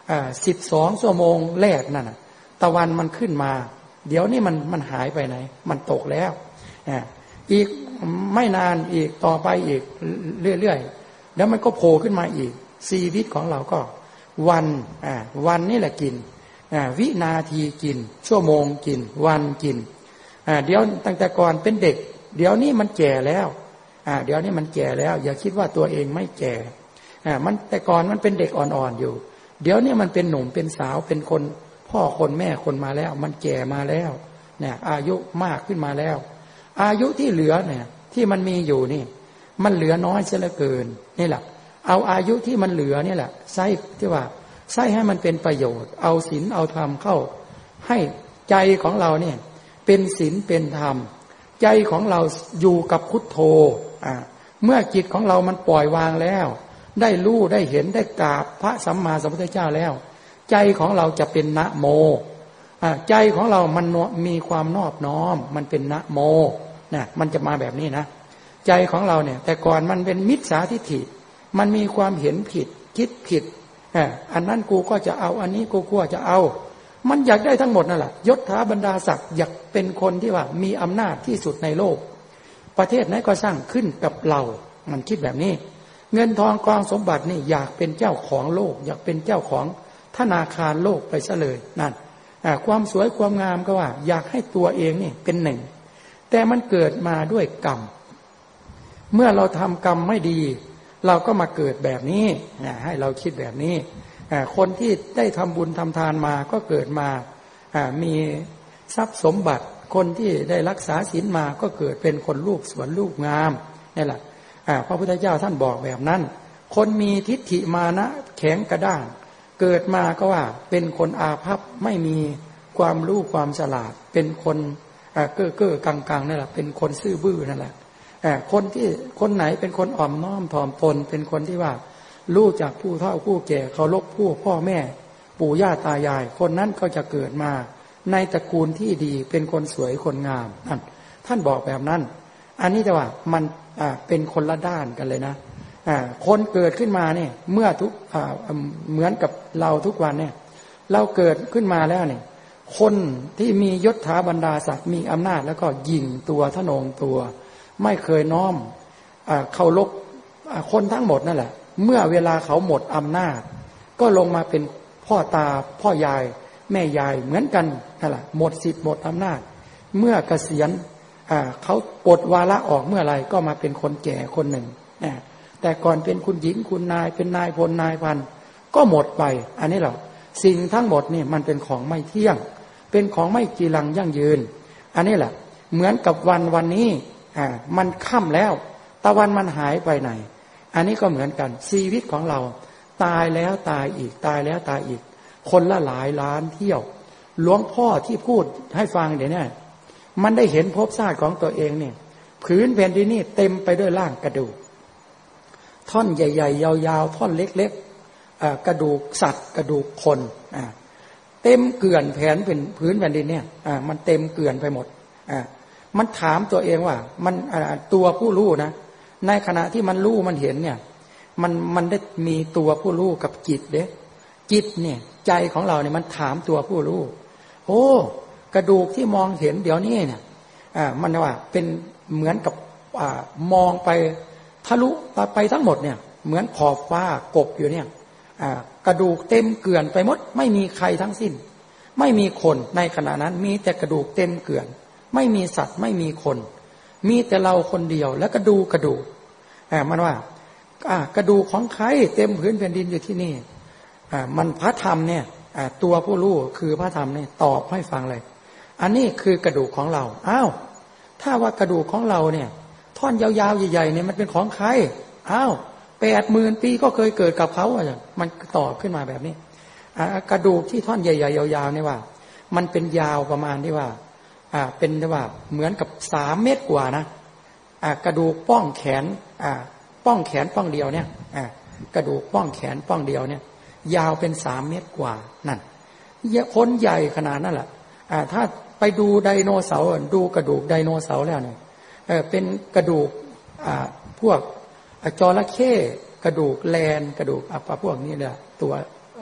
12 ชั่วโมงแรกนั่นน่ะตะวันมันขึ้นมาเดี๋ยวนี้มันหายไปไหนมันตกแล้วอีกไม่นานอีกต่อไปอีกเรื่อยๆแล้วมันก็โผล่ขึ้นมาอีกชีวิตของเราก็วันนี่แหละกินวินาทีกินชั่วโมงกินวันกินเดี๋ยวตั้งแต่ก่อนเป็นเด็กเดี๋ยวนี้มันแก่แล้วเดี๋ยวนี้มันแก่แล้วอย่าคิดว่าตัวเองไม่แก่มันแต่ก่อนมันเป็นเด็กอ่อนๆอยู่เดี๋ยวนี้มันเป็นหนุ่มเป็นสาวเป็นคนพ่อคนแม่คนมาแล้วมันแก่มาแล้วเนี่ยอายุมากขึ้นมาแล้วอายุที่เหลือเนี่ยที่มันมีอยู่นี่มันเหลือน้อยเสียเหลือเกินนี่แหละเอาอายุที่มันเหลือนี่แหละใช้ที่ว่าใช้ให้มันเป็นประโยชน์เอาศีลเอาธรรมเข้าให้ใจของเราเนี่ยเป็นศีลเป็นธรรมใจของเราอยู่กับพุทโธเมื่อจิตของเรามันปล่อยวางแล้วได้รู้ได้เห็นได้กราบพระสัมมาสัมพุทธเจ้าแล้วใจของเราจะเป็นนะโมใจของเรามันมีความนอบน้อมมันเป็นนะโมนะมันจะมาแบบนี้นะใจของเราเนี่ยแต่ก่อนมันเป็นมิจฉาทิฏฐิมันมีความเห็นผิดคิดผิดอันนั้นกูก็จะเอาอันนี้กูก็จะเอามันอยากได้ทั้งหมดนั่นแหละยศถาบรรดาศักดิ์อยากเป็นคนที่ว่ามีอำนาจที่สุดในโลกประเทศไหนก็สร้างขึ้นกับเรามันคิดแบบนี้เงินทองกองสมบัตินี่อยากเป็นเจ้าของโลกอยากเป็นเจ้าของธนาคารโลกไปซะเลยนั่นความสวยความงามก็ว่าอยากให้ตัวเองนี่เป็นหนึ่งแต่มันเกิดมาด้วยกรรมเมื่อเราทำกรรมไม่ดีเราก็มาเกิดแบบนี้ให้เราคิดแบบนี้คนที่ได้ทำบุญทำทานมาก็เกิดมามีทรัพย์สมบัติคนที่ได้รักษาศีลมาก็เกิดเป็นคนรูปสวยรูปงามนี่แหละพระพุทธเจ้าท่านบอกแบบนั้นคนมีทิฏฐิมานะแข็งกระด้างเกิดมาก็ว่าเป็นคนอาภัพไม่มีความรู้ความฉลาดเป็นคนเก้อกังนั่นแหละเป็นคนซื่อบื้อนั่นแหละคนไหนเป็นคนอ่อมน้อมถ่อมตนเป็นคนที่ว่ารู้จักผู้เฒ่าผู้แก่เคารพผู้พ่อแม่ปู่ย่าตายายคนนั้นก็จะเกิดมาในตระกูลที่ดีเป็นคนสวยคนงามท่านบอกแบบนั้นอันนี้แต่ว่ามันเป็นคนละด้านกันเลยนะคนเกิดขึ้นมาเนี่ยเมื่อทุกเหมือนกับเราทุกวันเนี่ยเราเกิดขึ้นมาแล้วเนี่ยคนที่มียศถาบรรดาศักดิ์มีอำนาจแล้วก็ยิงตัวทะนงตัวไม่เคยน้อมเคารพคนทั้งหมดนั่นแหละเมื่อเวลาเขาหมดอำนาจก็ลงมาเป็นพ่อตาพ่อยายแม่ยายเหมือนกันนั่นแหละหมดสิทธิ์หมดอำนาจเมื่อเกษียณเขาปลดวาระออกเมื่อไรก็มาเป็นคนแก่คนหนึ่งแต่ก่อนเป็นคุณหญิงคุณนายเป็นนายพลนายพันก็หมดไปอันนี้แหละสิ่งทั้งหมดนี่มันเป็นของไม่เที่ยงเป็นของไม่จีรังยั่งยืนอันนี้แหละเหมือนกับวันนี้มันค่ำแล้วตะวันมันหายไปไหนอันนี้ก็เหมือนกันชีวิตของเราตายแล้วตายอีกตายแล้วตายอีกคนละหลายล้านเที่ยวหลวงพ่อที่พูดให้ฟังเดี๋ยวนี้มันได้เห็นภพชาติของตัวเองเนี่ยผืนแผ่นดินนี่เต็มไปด้วยร่างกระดูกท่อนใหญ่ๆยาวๆท่อนเล็กๆกระดูกสัตว์กระดูกคนเต็มเกลื่อนแผ่นเป็นพื้นแผ่นดินเนี่ยมันเต็มเกลื่อนไปหมดมันถามตัวเองว่ามันตัวผู้รู้นะในขณะที่มันรู้มันเห็นเนี่ยมันได้มีตัวผู้รู้กับจิตเด้จิตเนี่ยใจของเราเนี่ยมันถามตัวผู้รู้โอ้กระดูกที่มองเห็นเดี๋ยวนี้เนี่ยมันว่าเป็นเหมือนกับมองไปทะลุไปทั้งหมดเนี่ยเหมือนขอบฟ้ากบอยู่เนี่ยกระดูกเต็มเกลื่อนไปหมดไม่มีใครทั้งสิ้นไม่มีคนในขณะนั้นมีแต่กระดูกเต็มเกลื่อนไม่มีสัตว์ไม่มีคนมีแต่เราคนเดียวแล้วกระดูกมันว่ากระดูกของใครเต็มพื้นแผ่นดินอยู่ที่นี่มันพระธรรมเนี่ยตัวผู้รู้คือพระธรรมเนี่ยตอบให้ฟังเลยอันนี้คือกระดูกของเราอ้าวถ้าว่ากระดูกของเราเนี่ยท่อนยาวๆใหญ่ๆเนี่ยมันเป็นของใครอ้าว80,000 ปีก็เคยเกิดกับเขามันตอบขึ้นมาแบบนี้กระดูกที่ท่อนใหญ่ๆยาวๆเนี่ยว่ามันเป็นยาวประมาณที่ว่าเป็นว่าเหมือนกับ3 เมตรกว่านะกระดูกป้องแขนป้องแขนป้องเดียวเนี่ยกระดูกป้องแขนป้องเดียวเนี่ยยาวเป็น3 เมตรกว่านั่นคนใหญ่ขนาดนั้นแหละถ้าไปดูไดโนเสาร์ดูกระดูกไดโนเสาร์แล้วเนี่ยเป็นกระดูกพวกจระเข้กระดูกแลนกระดูกพวกนี้เนี่ยตัว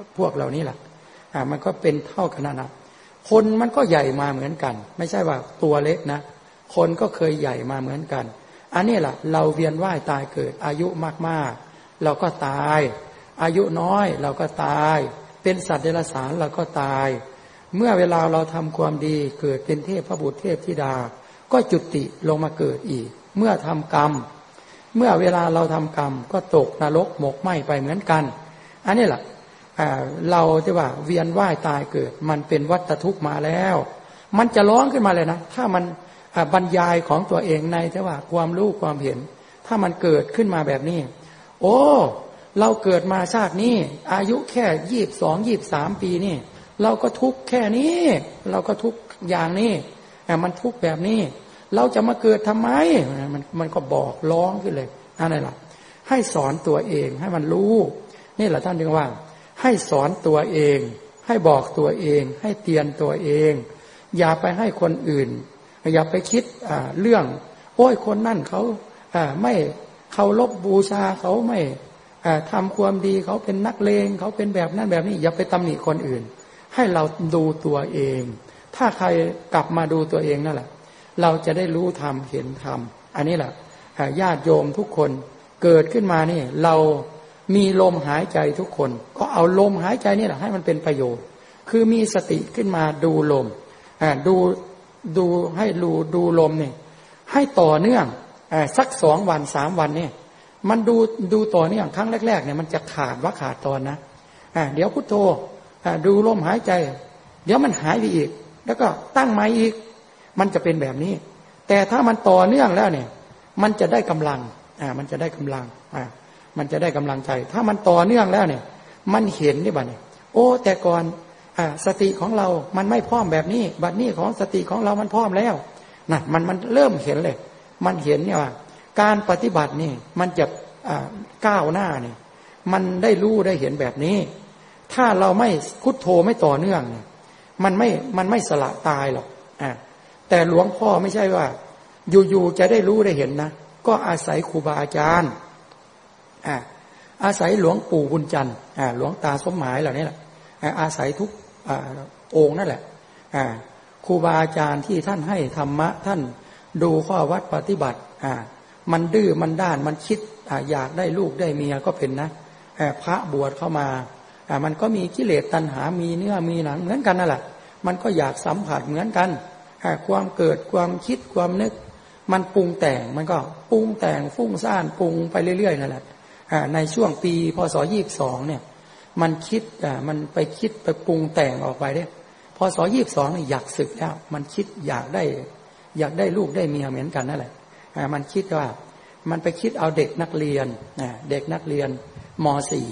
พวกเหล่านี้แหละมันก็เป็นเท่ากันนะคนมันก็ใหญ่มาเหมือนกันไม่ใช่ว่าตัวเล็กนะคนก็เคยใหญ่มาเหมือนกันอันนี้แหละเราเวียนว่ายตายเกิดอายุมากๆเราก็ตายอายุน้อยเราก็ตายเป็นสัตว์เดรัจฉานเราก็ตายเมื่อเวลาเราทำความดีเกิดเป็นเทพบุตรเทพธิดาก็จุติลงมาเกิดอีกเมื่อทำกรรมเมื่อเวลาเราทำกรรมก็ตกนรกหมกไหม้ไปเหมือนกันอันนี้แหละเราที่ว่าเวียนว่ายตายเกิดมันเป็นวัฏทุกข์มาแล้วมันจะร้องขึ้นมาเลยนะถ้ามันบรรยายของตัวเองในที่ว่าความรู้ความเห็นถ้ามันเกิดขึ้นมาแบบนี้โอ้เราเกิดมาชาตินี้อายุแค่22-23 ปีนี่เราก็ทุกข์แค่นี้เราก็ทุกข์อย่างนี้มันทุกข์แบบนี้เราจะมาเกิดทำไมมันก็บอกร้องขึ้นเลยอะไรล่ะให้สอนตัวเองให้มันรู้นี่แหละท่านจึงว่าให้สอนตัวเองให้บอกตัวเองให้เตือนตัวเองอย่าไปให้คนอื่นอย่าไปคิดเรื่องโอ้ยคนนั่นเขาไม่เคารพบูชาเขาไม่ทำความดีเขาเป็นนักเลงเขาเป็นแบบนั้นแบบนี้อย่าไปตำหนิคนอื่นให้เราดูตัวเองถ้าใครกลับมาดูตัวเองนั่นแหละเราจะได้รู้ธรรมเห็นธรรมอันนี้แหละญาติโยมทุกคนเกิดขึ้นมานี่เรามีลมหายใจทุกคนก็เอาลมหายใจนี่แหละให้มันเป็นประโยชน์คือมีสติขึ้นมาดูลมดูให้ดูลมนี่ให้ต่อเนื่องสัก2 วัน 3 วันนี่มันดูต่อเนื่องครั้งแรกๆเนี่ยมันจะขาดว่าขาดตอนนะเดี๋ยวพุทโธดูลมหายใจเดี๋ยวมันหายไปอีกแล้วก็ตั้งใหม่อีกมันจะเป็นแบบนี้แต่ถ้ามันต่อเนื่องแล้วเนี่ยมันจะได้กำลังมันจะได้กำลังมันจะได้กำลังใจถ้ามันต่อเนื่องแล้วเนี่ยมันเห็นนี่บัดนี้โอ้แต่ก่อนสติของเรามันไม่พร้อมแบบนี้บัดนี้ของสติของเรามันพร้อมแล้วนะมันเริ่มเห็นเลยมันเห็นเนี่ยว่าการปฏิบัตินี่มันจะก้าวหน้าเนี่ยมันได้รู้ได้เห็นแบบนี้ถ้าเราไม่พุทโธไม่ต่อเนื่องเนี่ยมันไม่สละตายหรอกแต่หลวงพ่อไม่ใช่ว่าอยู่ๆจะได้รู้ได้เห็นนะก็อาศัยครูบาอาจารย์อาศัยหลวงปู่บุญจันทร์หลวงตาสมหมายเหล่านี้แหละอาศัยทุกองค์นั่นแหละครูบาอาจารย์ที่ท่านให้ธรรมะท่านดูข้อวัดปฏิบัติมันดื้อมันด้านมันคิดอยากได้ลูกได้เมียก็เป็นนะพระบวชเข้ามามันก็มีกิเลสตัณหามีเนื้อมีหนังเหมือนกันนั่นแหละมันก็อยากสัมผัสเหมือนกันความเกิดความคิดความนึกมันปรุงแต่งมันก็ปรุงแต่งฟุ้งซ่านปรุงไปเรื่อยๆนั่นแหละในช่วงปีพศ22เนี่ยมันคิดมันไปคิดไปปรุงแต่งออกไปเนี่ยพศ22เนี่ยอยากศึกแล้วมันคิดอยากได้ลูกได้เมียเหมือนกันนั่นแหละมันคิดว่ามันไปคิดเอาเด็กนักเรียนม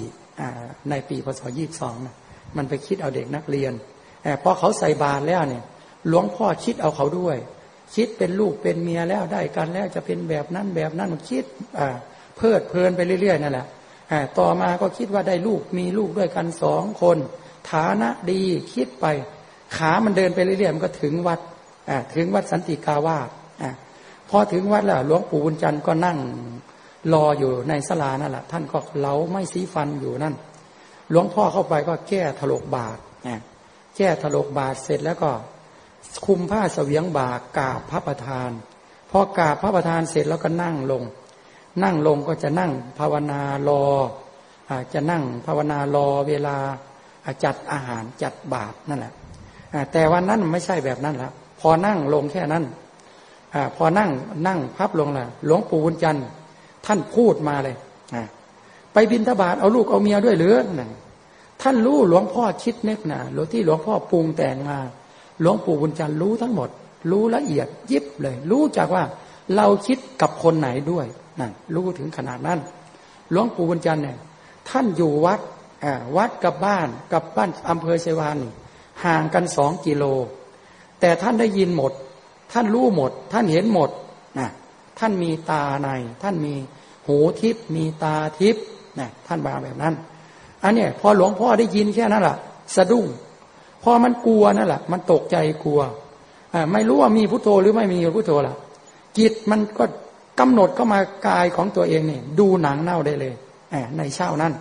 .4 ในปีพศ22นะมันไปคิดเอาเด็กนักเรียนพอเขาใส่บาตรแล้วเนี่ยหลวงพ่อคิดเอาเขาด้วยคิดเป็นลูกเป็นเมียแล้วได้กันแล้วจะเป็นแบบนั้นมันคิดเพลิดเพลินไปเรื่อยๆนั่นแหละต่อมาก็คิดว่าได้ลูกมีลูกด้วยกัน2 คนฐานะดีคิดไปขามันเดินไปเรื่อยๆมันก็ถึงวัดสันติกาวาสพอถึงวัดแล้วหลวงปู่บุญจันทร์ก็นั่งรออยู่ในศาลานั่นแหละท่านก็เหลาไม้สีฟันอยู่นั่นหลวงพ่อเข้าไปก็แก้ถลกบาตรแก้ถลกบาตรเสร็จแล้วก็คุมผ้าเสวียงบาตรกราบพระประธานพอกราบพระประธานเสร็จแล้วก็นั่งลงก็จะนั่งภาวนารอจะนั่งภาวนารอเวลาจัดอาหารจัดบาตรนั่นแหละแต่วันนั้นไม่ใช่แบบนั้นละพอนั่งลงแค่นั้นพอนั่งพับลงละหลวงปู่บุญจันทร์ท่านพูดมาเลยไปบิณฑบาตเอาลูกเอาเมียด้วยหรือท่านรู้หลวงพ่อคิดนึกนะที่หลวงพ่อปรุงแต่งมาหลวงปู่บุญจันทร์รู้ทั้งหมดรู้ละเอียดยิบเลยรู้จักว่าเราคิดกับคนไหนด้วยนั่นรู้ถึงขนาดนั้นหลวงปู่บุญจันทร์เนี่ยท่านอยู่วัดกับบ้านอำเภอไชยวานีห่างกัน2 กิโลแต่ท่านได้ยินหมดท่านรู้หมดท่านเห็นหมดท่านมีตาในท่านมีหูทิพย์มีตาทิพย์ท่านมาแบบนั้นอันนี้พอหลวงพ่อได้ยินแค่นั้นแหละสะดุ้งพอมันกลัวนั่นแหละมันตกใจกลัวไม่รู้ว่ามีพุทโธหรือไม่มีพุทโธล่ะจิตมันก็กำหนดเข้ามากายของตัวเองนี่ดูหนังเน่าได้เลยในเช้านั้น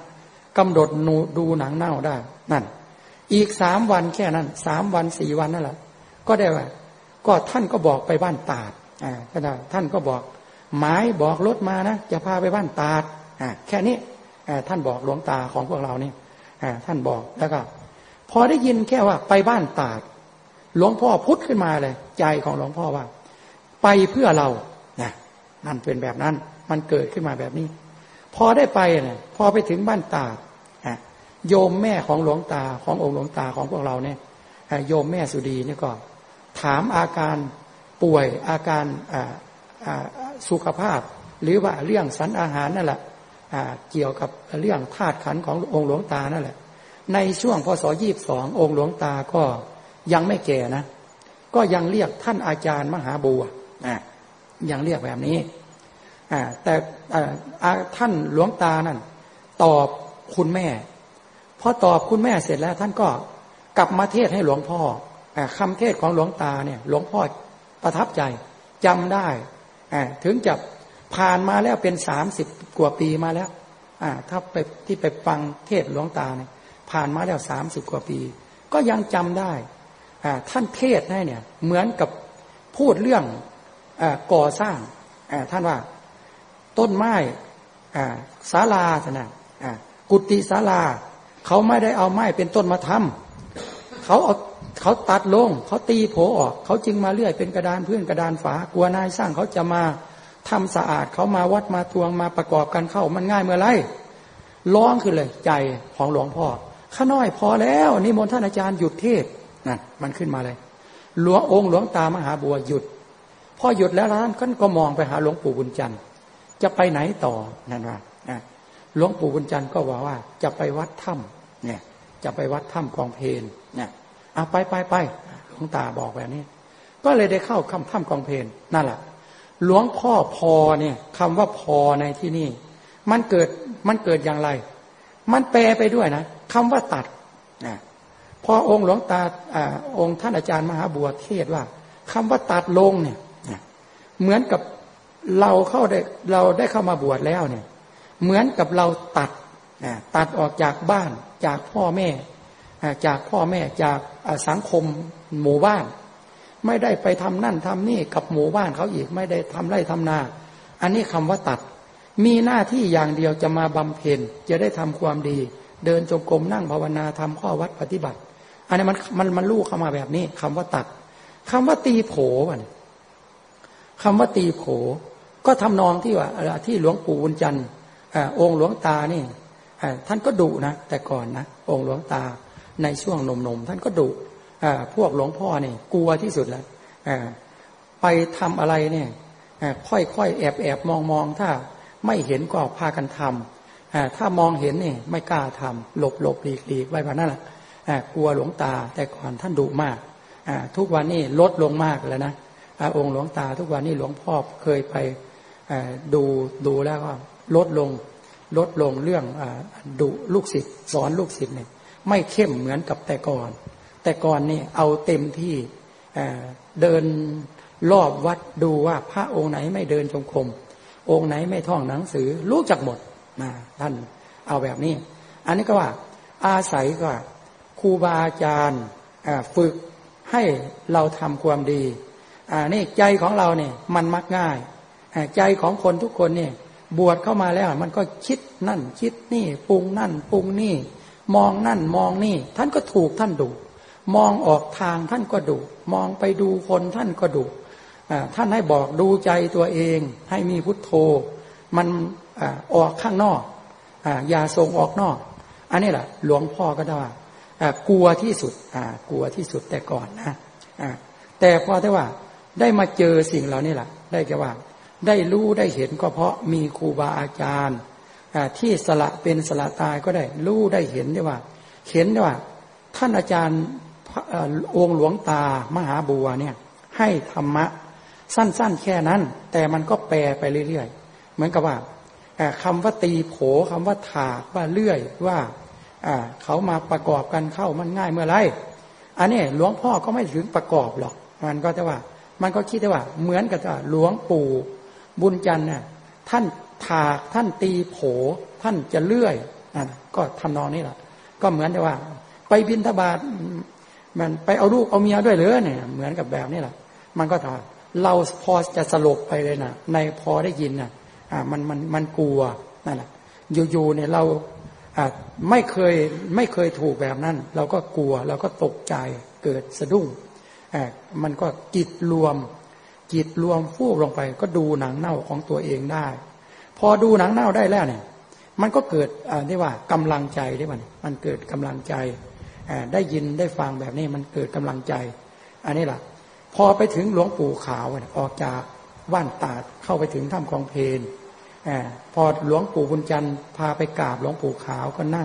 กำหนดดูหนังเน่าได้นั่นอีก3 วันแค่นั้น3 วัน 4 วันนั่นแหละก็ได้ว่าก็ท่านก็บอกไปบ้านตาดก็ได้ท่านก็บอกหมายบอกรถมานะจะพาไปบ้านตาดแค่นี้ท่านบอกหลวงตาของพวกเรานี่ท่านบอกแล้วก็พอได้ยินแค่ว่าไปบ้านตาดหลวงพ่อพุทธขึ้นมาเลยใจของหลวงพ่อว่าไปเพื่อเรานั่นเป็นแบบนั้นมันเกิดขึ้นมาแบบนี้พอได้ไปเนี่ยพอไปถึงบ้านตาดโยมแม่ของหลวงตาขององค์หลวงตาของพวกเราเนี่ยโยมแม่สุดีนี่ก็ถามอาการป่วยอาการสุขภาพหรือว่าเรื่องสันอาหารนั่นแหละเกี่ยวกับเรื่องธาตุขันธ์ขององค์หลวงตานั่นแหละในช่วงพศ22องค์หลวงตาก็ยังไม่แก่นะก็ยังเรียกท่านอาจารย์มหาบัวยังเรียกแบบนี้แต่ท่านหลวงตานั่นตอบคุณแม่พอตอบคุณแม่เสร็จแล้วท่านก็กลับมาเทศให้หลวงพ่อคำเทศของหลวงตาเนี่ยหลวงพ่อประทับใจจำได้ถึงจะผ่านมาแล้วเป็น30 กว่าปีมาแล้วถ้าไปที่ไปฟังเทศหลวงตาเนี่ยผ่านมาแล้ว30 กว่าปีก็ยังจำได้ท่านเทศให้เนี่ยเหมือนกับพูดเรื่องก่อสร้างท่านว่าต้นไม้ศาลานะกุฏิศาลาเขาไม่ได้เอาไม้เป็นต้นมาทำเขาตัดลงเขาตีโผออกเขาจึงมาเลื่อยเป็นกระดานพื้นกระดานฝากลัวนายสร้างเขาจะมาทำสะอาดเขามาวัดมาทวงมาประกอบกันเข้ามันง่ายเมื่อไรร้องขึ้นเลยใจของหลวงพ่อข้าน้อยพอแล้วนิมนต์ท่านอาจารย์หยุดเทศนั่นมันขึ้นมาเลยองค์หลวงตามหาบัวหยุดพอหยุดแล้วท่านก็มองไปหาหลวงปู่บุญจันทร์จะไปไหนต่อนั่นว่าหลวงปู่บุญจันทร์ก็บอกว่าจะไปวัดถ้ำเนี่ยจะไปวัดถ้ำคลองเพลเนี่ยไปหลวงตาบอกแบบนี้ก็เลยได้เข้าถ้ำคลองเพลนั่นแหละหลวงพ่อพอเนี่ยคำว่าพอในที่นี่มันเกิดอย่างไรมันแปลไปด้วยนะคำว่าตัดพอองค์หลวงตาองค์ท่านอาจารย์มหาบัวเทศว่าคำว่าตัดลงเนี่ยเหมือนกับเราได้เข้ามาบวชแล้วเนี่ยเหมือนกับเราตัดออกจากบ้านจากพ่อแม่จากสังคมหมู่บ้านไม่ได้ไปทำนั่นทำนี่กับหมู่บ้านเขาอีกไม่ได้ทำไร่ทำนาอันนี้คำว่าตัดมีหน้าที่อย่างเดียวจะมาบำเพ็ญจะได้ทำความดีเดินจงกรมนั่งภาวนาทำข้อวัดปฏิบัติอันนี้มันลูกเข้ามาแบบนี้คำว่าตัดคำว่าตีโผคำว่าตีโผก็ทำนองที่ว่าที่หลวงปู่บุญจันทร์องค์หลวงตานี่ท่านก็ดุนะแต่ก่อนนะองค์หลวงตาในช่วงหนุ่มๆท่านก็ดุพวกหลวงพ่อนี่กลัวที่สุดแล้วไปทำอะไรเนี่ยค่อยๆแอบมองถ้าไม่เห็นก็พากันทำถ้ามองเห็นนี่ไม่กล้าทำหลบหลีกไว้แบบนั้นแหละกลัวหลวงตาแต่ก่อนท่านดุมากทุกวันนี้ลดลงมากแล้วนะองค์หลวงตาทุกวันนี้หลวงพ่อเคยไปดูแล้วก็ลดลงเรื่องดุลูกศิษย์สอนลูกศิษย์เนี่ยไม่เข้มเหมือนกับแต่ก่อนนี่เอาเต็มที่เดินรอบวัดดูว่าพระองค์ไหนไม่เดินจงกรมองค์ไหนไม่ท่องหนังสือรู้จักหมดท่านเอาแบบนี้อันนี้ก็ว่าอาศัยก็ครูบาอาจารย์ฝึกให้เราทำความดีนี่ใจของเราเนี่ยมันมักง่ายใจของคนทุกคนเนี่ยบวชเข้ามาแล้วมันก็คิดนั่นคิดนี่ปรุงนั่นปรุงนี่มองนั่นมองนี่ท่านก็ถูกท่านดุมองออกทางท่านก็ดุมองไปดูคนท่านก็ดุท่านให้บอกดูใจตัวเองให้มีพุทโธมันออกข้างนอกอย่าส่งออกนอกอันนี้แหละหลวงพ่อก็ได้ว่ากลัวที่สุดแต่ก่อนนะแต่พอได้ว่าได้มาเจอสิ่งเหล่านี้แหละได้แค่ว่าได้รู้ได้เห็นก็เพราะมีครูบาอาจารย์ที่สละเป็นสละตายก็ได้รู้ได้เห็นได้ว่าท่านอาจารย์องค์หลวงตามหาบัวเนี่ยให้ธรรมะสั้นๆแค่นั้นแต่มันก็แปลไปเรื่อยๆเหมือนกับว่าคำว่าตีโผคำว่าถากว่าเลื่อยว่าเขามาประกอบกันเข้ามันง่ายเมื่อไรอันนี้หลวงพ่อก็ไม่ถึงประกอบหรอกมันก็แต่ว่ามันก็คิดได้ว่าเหมือนกับหลวงปู่บุญจันทร์น่ะท่านถากท่านตีโผท่านจะเลื่อยก็ทำนองนี้แหละก็เหมือนแต่ว่าไปบิณฑบาตมันไปเอาลูกเอาเมียด้วยหรือเนี่ยเหมือนกับแบบนี้แหละมันก็ถ้าเราพอจะสลบไปเลยนะในพอได้ยินนะมันกลัวนั่นแหละอยู่ๆเนี่ยเราไม่เคยถูกแบบนั้นเราก็กลัวเราก็ตกใจเกิดสะดุ้งมันก็จิตรวมฟูบลงไปก็ดูหนังเน่าของตัวเองได้พอดูหนังเน่าได้แล้วเนี่ยมันก็เกิดที่ว่ากำลังใจได้มันเกิดกำลังใจได้ยินได้ฟังแบบนี้มันเกิดกำลังใจอันนี้แหละพอไปถึงหลวงปู่ขาวออกจากว่านตาดเข้าไปถึงถ้ำคลองเพลพอหลวงปู่บุญจันทร์พาไปกราบหลวงปู่ขาวก็นั่ง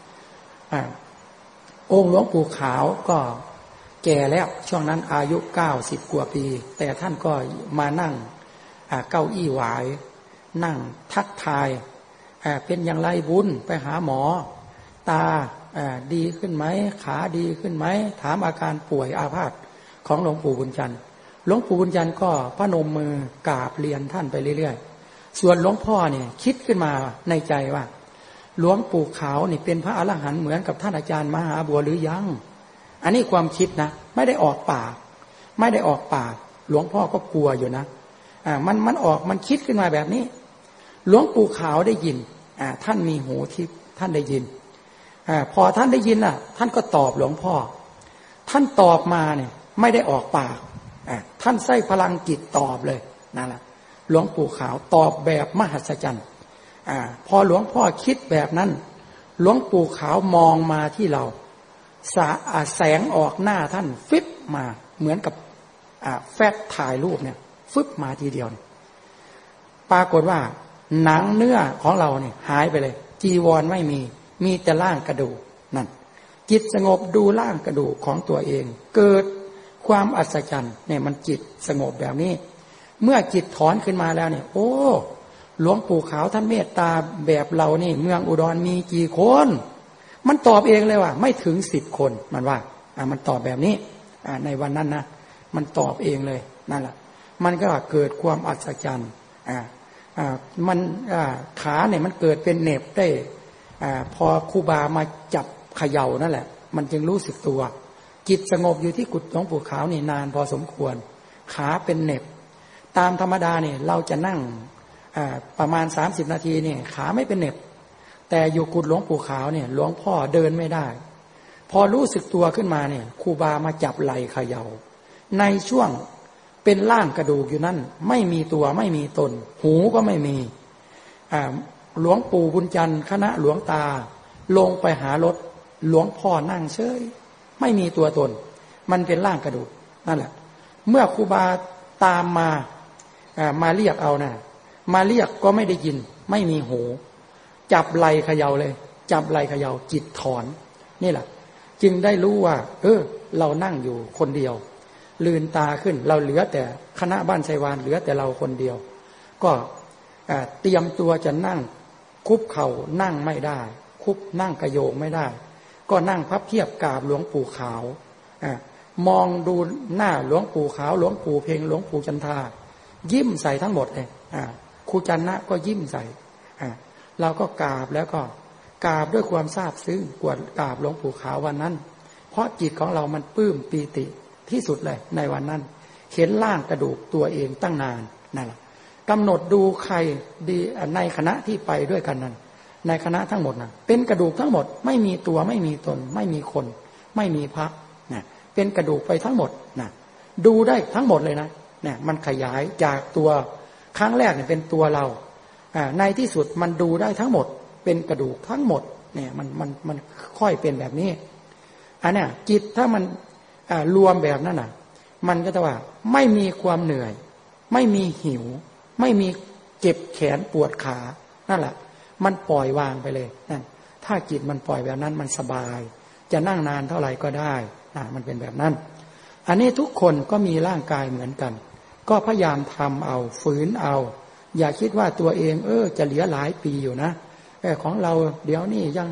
องค์หลวงปู่ขาวก็แก่แล้วช่วงนั้นอายุ90 กว่าปีแต่ท่านก็มานั่งเก้าอี้หวายนั่งทักทายเป็นอย่างไรบุญไปหาหมอตาดีขึ้นไหมขาดีขึ้นไหมถามอาการป่วยอาพาธของหลวงปู่บุญจันทร์หลวงปู่บุญจันทร์ก็พนมมือกราบเรียนท่านไปเรื่อยๆส่วนหลวงพ่อเนี่ยคิดขึ้นมาในใจว่าหลวงปู่ขาวนี่เป็นพระอรหันต์เหมือนกับท่านอาจารย์มหาบัวหรือยังอันนี้ความคิดนะไม่ได้ออกปากหลวงพ่อก็กลัวอยู่นะมันคิดขึ้นมาแบบนี้หลวงปู่ขาวได้ยินท่านมีหูทิพย์ท่านได้ยินพอท่านได้ยินท่านก็ตอบหลวงพ่อท่านตอบมาเนี่ยไม่ได้ออกปากท่านใช้พลังจิตตอบเลยนั่นแหละหลวงปู่ขาวตอบแบบมหัศจรรย์พอหลวงพ่อคิดแบบนั้นหลวงปู่ขาวมองมาที่เราแสงออกหน้าท่านฟึบมาเหมือนกับแฟลชถ่ายรูปเนี่ยฟึบมาทีเดียวปรากฏว่าหนังเนื้อของเราเนี่ยหายไปเลยจีวรไม่มีแต่ร่างกระดูกนั่นจิตสงบดูร่างกระดูกของตัวเองเกิดความอัศจรรย์เนี่ยมันจิตสงบแบบนี้เมื่อจิตถอนขึ้นมาแล้วเนี่ยโอ้หลวงปู่ขาวท่านเมตตาแบบเรานี่เมืองอุดรมีกี่คนมันตอบเองเลยว่าไม่ถึง10 คนมันว่ามันตอบแบบนี้ในวันนั้นนะมันตอบเองเลยนั่นแหละมันก็เกิดความอัศจรรย์มันขาเนี่ยมันเกิดเป็นเหน็บได้พอครูบามาจับเขย่านั่นแหละมันจึงรู้สึกตัวจิตสงบอยู่ที่กุฏหลวงปู่ขาวนี่นานพอสมควรขาเป็นเหน็บตามธรรมดาเนี่ยเราจะนั่งประมาณ30 นาทีเนี่ยขาไม่เป็นเหน็บแต่อยู่กุฏหลวงปู่ขาวเนี่ยหลวงพ่อเดินไม่ได้พอรู้สึกตัวขึ้นมาเนี่ยครูบามาจับไหล่เขย่าในช่วงเป็นร่างกระดูกอยู่นั่นไม่มีตัวไม่มีตนหูก็ไม่มีหลวงปู่บุญจันทร์คณะหลวงตาลงไปหารถหลวงพ่อนั่งเฉยไม่มีตัวตนมันเป็นร่างกระดูกนั่นแหละเมื่อครูบาตามมาเรียกเอานะมาเรียกก็ไม่ได้ยินไม่มีหูจับไหล่เขย่าเลยจับไหล่เขย่าจิตถอนนี่แหละจึงได้รู้ว่าเรานั่งอยู่คนเดียวลืนตาขึ้นเราเหลือแต่คณะบ้านชัยวานเหลือแต่เราคนเดียวก็เตรียมตัวจะนั่งคุบเข่านั่งไม่ได้คุบนั่งกระโยงไม่ได้ก็นั่งพับเพียบกราบหลวงปู่ขาวมองดูหน้าหลวงปู่ขาวหลวงปู่เพ็งหลวงปู่จันทายิ้มใส่ทั้งหมดเลยครูจันนะก็ยิ้มใส่เราก็กราบแล้วก็กราบด้วยความซาบซึ้งกราบหลวงปู่ขาววันนั้นเพราะจิตของเรามันปลื้มปีติที่สุดเลยในวันนั้นเห็นร่างกระดูกตัวเองตั้งนานนั่นแหละกำหนดดูใครดีในคณะที่ไปด้วยกันนั้นในคณะทั้งหมดนะเป็นกระดูกทั้งหมดไม่มีตัวไม่มีตนไม่มีคนไม่มีพระนะเป็นกระดูกไปทั้งหมดนะดูได้ทั้งหมดเลยนะเนี่ยมันขยายจากตัวครั้งแรกเนี่ยเป็นตัวเราในที่สุดมันดูได้ทั้งหมดเป็นกระดูกทั้งหมดเนี่ยมันค่อยเป็นแบบนี้อันเนี้ยจิตถ้ามันรวมแบบนั้นน่ะมันก็จะว่าไม่มีความเหนื่อยไม่มีหิวไม่มีเจ็บแขนปวดขานั่นแหละมันปล่อยวางไปเลยนั่นถ้าจิตมันปล่อยแบบนั้นมันสบายจะนั่งนานเท่าไหร่ก็ได้มันเป็นแบบนั้นอันนี้ทุกคนก็มีร่างกายเหมือนกันก็พยายามทำเอาฝืนเอาอย่าคิดว่าตัวเองจะเหลือหลายปีอยู่นะของเราเดี๋ยวนี้ยัง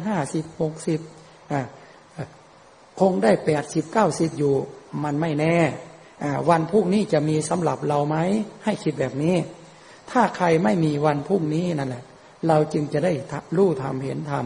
50-60คงได้80-90อยู่มันไม่แน่วันพรุ่งนี้จะมีสำหรับเราไหมให้คิดแบบนี้ถ้าใครไม่มีวันพรุ่งนี้นั่นแหละเราจึงจะได้รู้ธรรมเห็นธรรม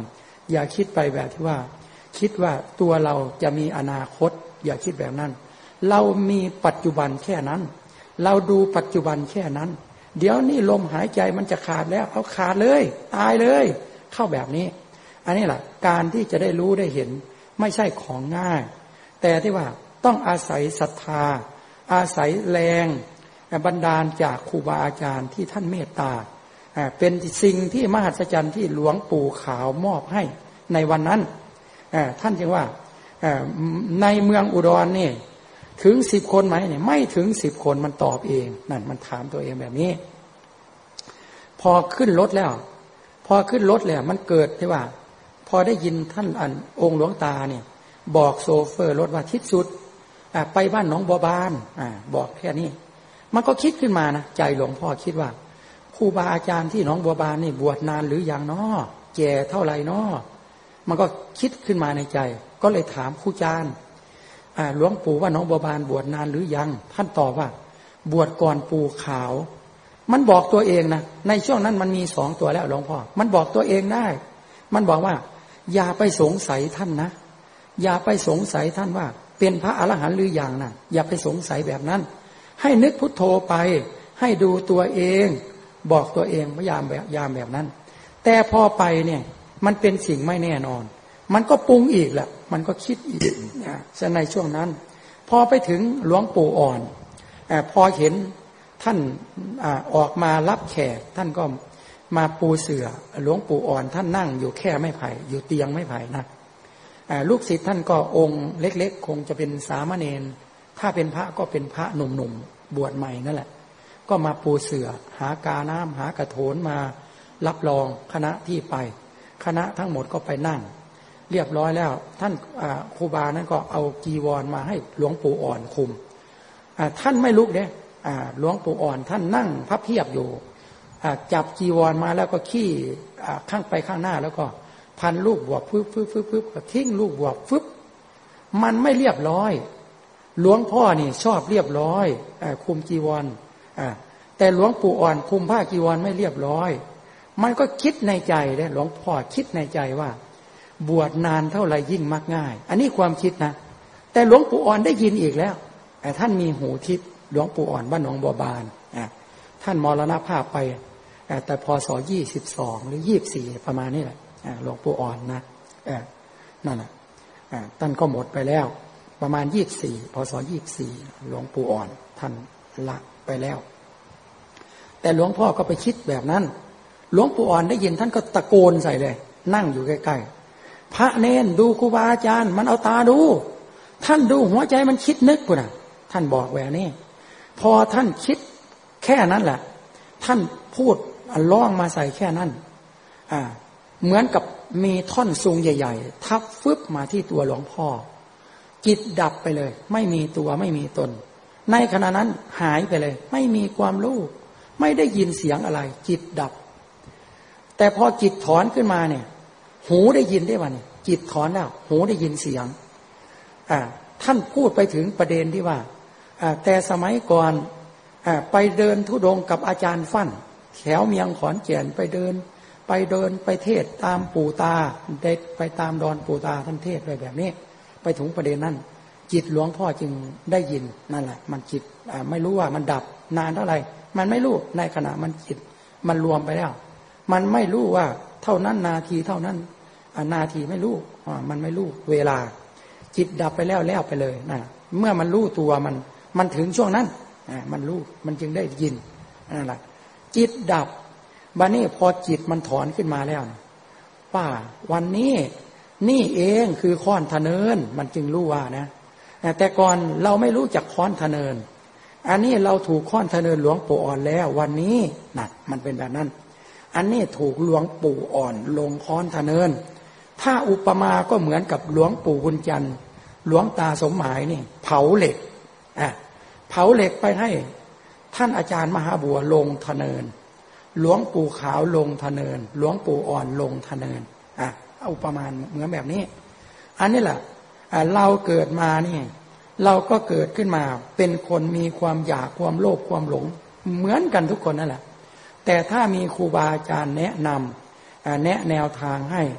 อย่าคิดไปแบบที่ว่าคิดว่าตัวเราจะมีอนาคตอย่าคิดแบบนั้นเรามีปัจจุบันแค่นั้นเราดูปัจจุบันแค่นั้นเดี๋ยวนี้ลมหายใจมันจะขาดแล้วเอาขาดเลยตายเลยเข้าแบบนี้อันนี้แหละการที่จะได้รู้ได้เห็นไม่ใช่ของง่ายแต่ที่ว่าต้องอาศัยศรัทธาอาศัยแรงบันดาลจากครูบาอาจารย์ที่ท่านเมตตาเป็นสิ่งที่มหัศจรรย์ที่หลวงปู่ขาวมอบให้ในวันนั้นท่านจึงว่าในเมืองอุดรนี่ถึง10 คนไหมเนี่ยไม่ถึง10 คนมันตอบเองนั่นมันถามตัวเองแบบนี้พอขึ้นรถแล้วมันเกิดที่ว่าพอได้ยินท่านองค์หลวงตาเนี่ยบอกโซเฟอร์รถว่าทิศสุดไปบ้านหนองบัวบานบอกแค่นี้มันก็คิดขึ้นมานะใจหลวงพ่อคิดว่าครูบาอาจารย์ที่หนองบัวบานนี่บวชนานหรือยังเนาะแก่เท่าไหร่เนาะมันก็คิดขึ้นมาในใจก็เลยถามครูอาจารย์หลวงปู่ว่าหนองบัวบานบวชนานหรือยังท่านตอบว่าบวชก่อนปู่ขาวมันบอกตัวเองนะในช่วงนั้นมันมี2 ตัวแล้วหลวงพ่อมันบอกตัวเองได้มันบอกว่าอย่าไปสงสัยท่านนะอย่าไปสงสัยท่านว่าเป็นพระอรหันต์หรือยังนะอย่าไปสงสัยแบบนั้นให้นึกพุทโธไปให้ดูตัวเองบอกตัวเองพยายามแบบนั้นแต่พอไปเนี่ยมันเป็นสิ่งไม่แน่นอนมันก็ปรุงอีกแหละมันก็คิดอีกในช่วงนั้นพอไปถึงหลวงปู่อ่อนพอเห็นท่านออกมารับแขกท่านก็มาปูเสื่อหลวงปู่อ่อนท่านนั่งอยู่แค่ไม้ไผ่อยู่เตียงไม้ไผ่นะลูกศิษย์ท่านก็องค์เล็กๆคงจะเป็นสามเณรถ้าเป็นพระก็เป็นพระหนุ่มๆบวชใหม่นั่นแหละก็มาปูเสื่อหากาน้ำหากระโถนมารับรองคณะที่ไปคณะทั้งหมดก็ไปนั่งเรียบร้อยแล้วท่านครูบานั้นก็เอาจีวรมาให้หลวงปู่อ่อนคุมท่านไม่ลุกเด้หลวงปู่อ่อนท่านนั่งพับเพียบอยู่จับจีวรมาแล้วก็ขี้ข้างไปข้างหน้าแล้วก็พันลูกบวบฟึบก็ทิ้งลูกบวบฟึบมันไม่เรียบร้อยหลวงพ่อนี่ชอบเรียบร้อยคุมจีวรแต่หลวงปู่อ่อนคุมผ้าจีวรไม่เรียบร้อยมันก็คิดในใจเลยหลวงพ่อคิดในใจว่าบวชนานเท่าไรยิ่งมักง่ายอันนี้ความคิดนะแต่หลวงปู่อ่อนได้ยินอีกแล้วท่านมีหูทิพย์หลวงปู่อ่อนบ้านหนองบัวบานท่านมรณภาพไปแต่พศ22หรือ24ประมาณนี้แหละหลวงปู่อ่อนนะนั่นแหละท่านก็หมดไปแล้วประมาณ24พศ24หลวงปู่อ่อนท่านละไปแล้วแต่หลวงพ่อก็ไปคิดแบบนั้นหลวงปู่อ่อนได้ยินท่านก็ตะโกนใส่เลยนั่งอยู่ใกล้ๆพระเนนดูครูบาอาจารย์มันเอาตาดูท่านดูหัวใจมันคิดนึกปุ่นน่ะท่านบอกแหวนี่พอท่านคิดแค่นั้นแหละท่านพูดร้องมาใส่แค่นั้นเหมือนกับมีท่อนซุงใหญ่ๆทับฟึบมาที่ตัวหลวงพ่อจิตดับไปเลยไม่มีตัวไม่มีตนในขณะนั้นหายไปเลยไม่มีความรู้ไม่ได้ยินเสียงอะไรจิตดับแต่พอจิตถอนขึ้นมาเนี่ยหูได้ยินได้ว่าเนี่ยจิตถอนแล้วหูได้ยินเสียงท่านพูดไปถึงประเด็นที่ว่าแต่สมัยก่อนไปเดินธุดงค์กับอาจารย์ฟั่นแถวเมียงขอนแก่นไปเดินไปเทศตามปู่ตาเด็ดไปตามดอนปู่ตาท่านเทศอะไรแบบนี้ไปถึงประเด็นนั้นจิตหลวงพ่อจึงได้ยินนั่นแหละมันจิตไม่รู้ว่ามันดับนานเท่าไหร่มันไม่รู้ในขณะมันจิตมันรวมไปแล้วมันไม่รู้ว่าเท่านั้นนาทีเท่านั้นนาทีไม่รู้มันไม่รู้เวลาจิตดับไปแล้วไปเลยนะเมื่อมันรู้ตัวมันถึงช่วงนั้นมันรู้มันจึงได้ยินนั่นแหละจิตดับบัดนี้พอจิตมันถอนขึ้นมาแล้วว่าวันนี้นี่เองคือค้อนทะเนินมันจึงรู้ว่านะแต่ก่อนเราไม่รู้จักค้อนทะเนินอันนี้เราถูกค้อนทะเนินหลวงปู่อ่อนแล้ววันนี้น่ะมันเป็นแบบนั้นอันนี้ถูกหลวงปู่อ่อนลงค้อนทะเนินถ้าอุปมาก็เหมือนกับหลวงปู่บุญจันทร์หลวงตาสมหมายนี่เผาเหล็กเผาเหล็กไปให้ท่านอาจารย์มหาบัวลงทะเนินหลวงปู่ขาวลงทะเนินหลวงปู่อ่อนลงทะเนินอุปมาเหมือนแบบนี้อันนี้แหละเราเกิดมานี่เราก็เกิดขึ้นมาเป็นคนมีความอยากความโลภความหลงเหมือนกันทุกคนนั่นแหละแต่ถ้ามีครูบาอาจารย์แนะนำแนะแนวทางให้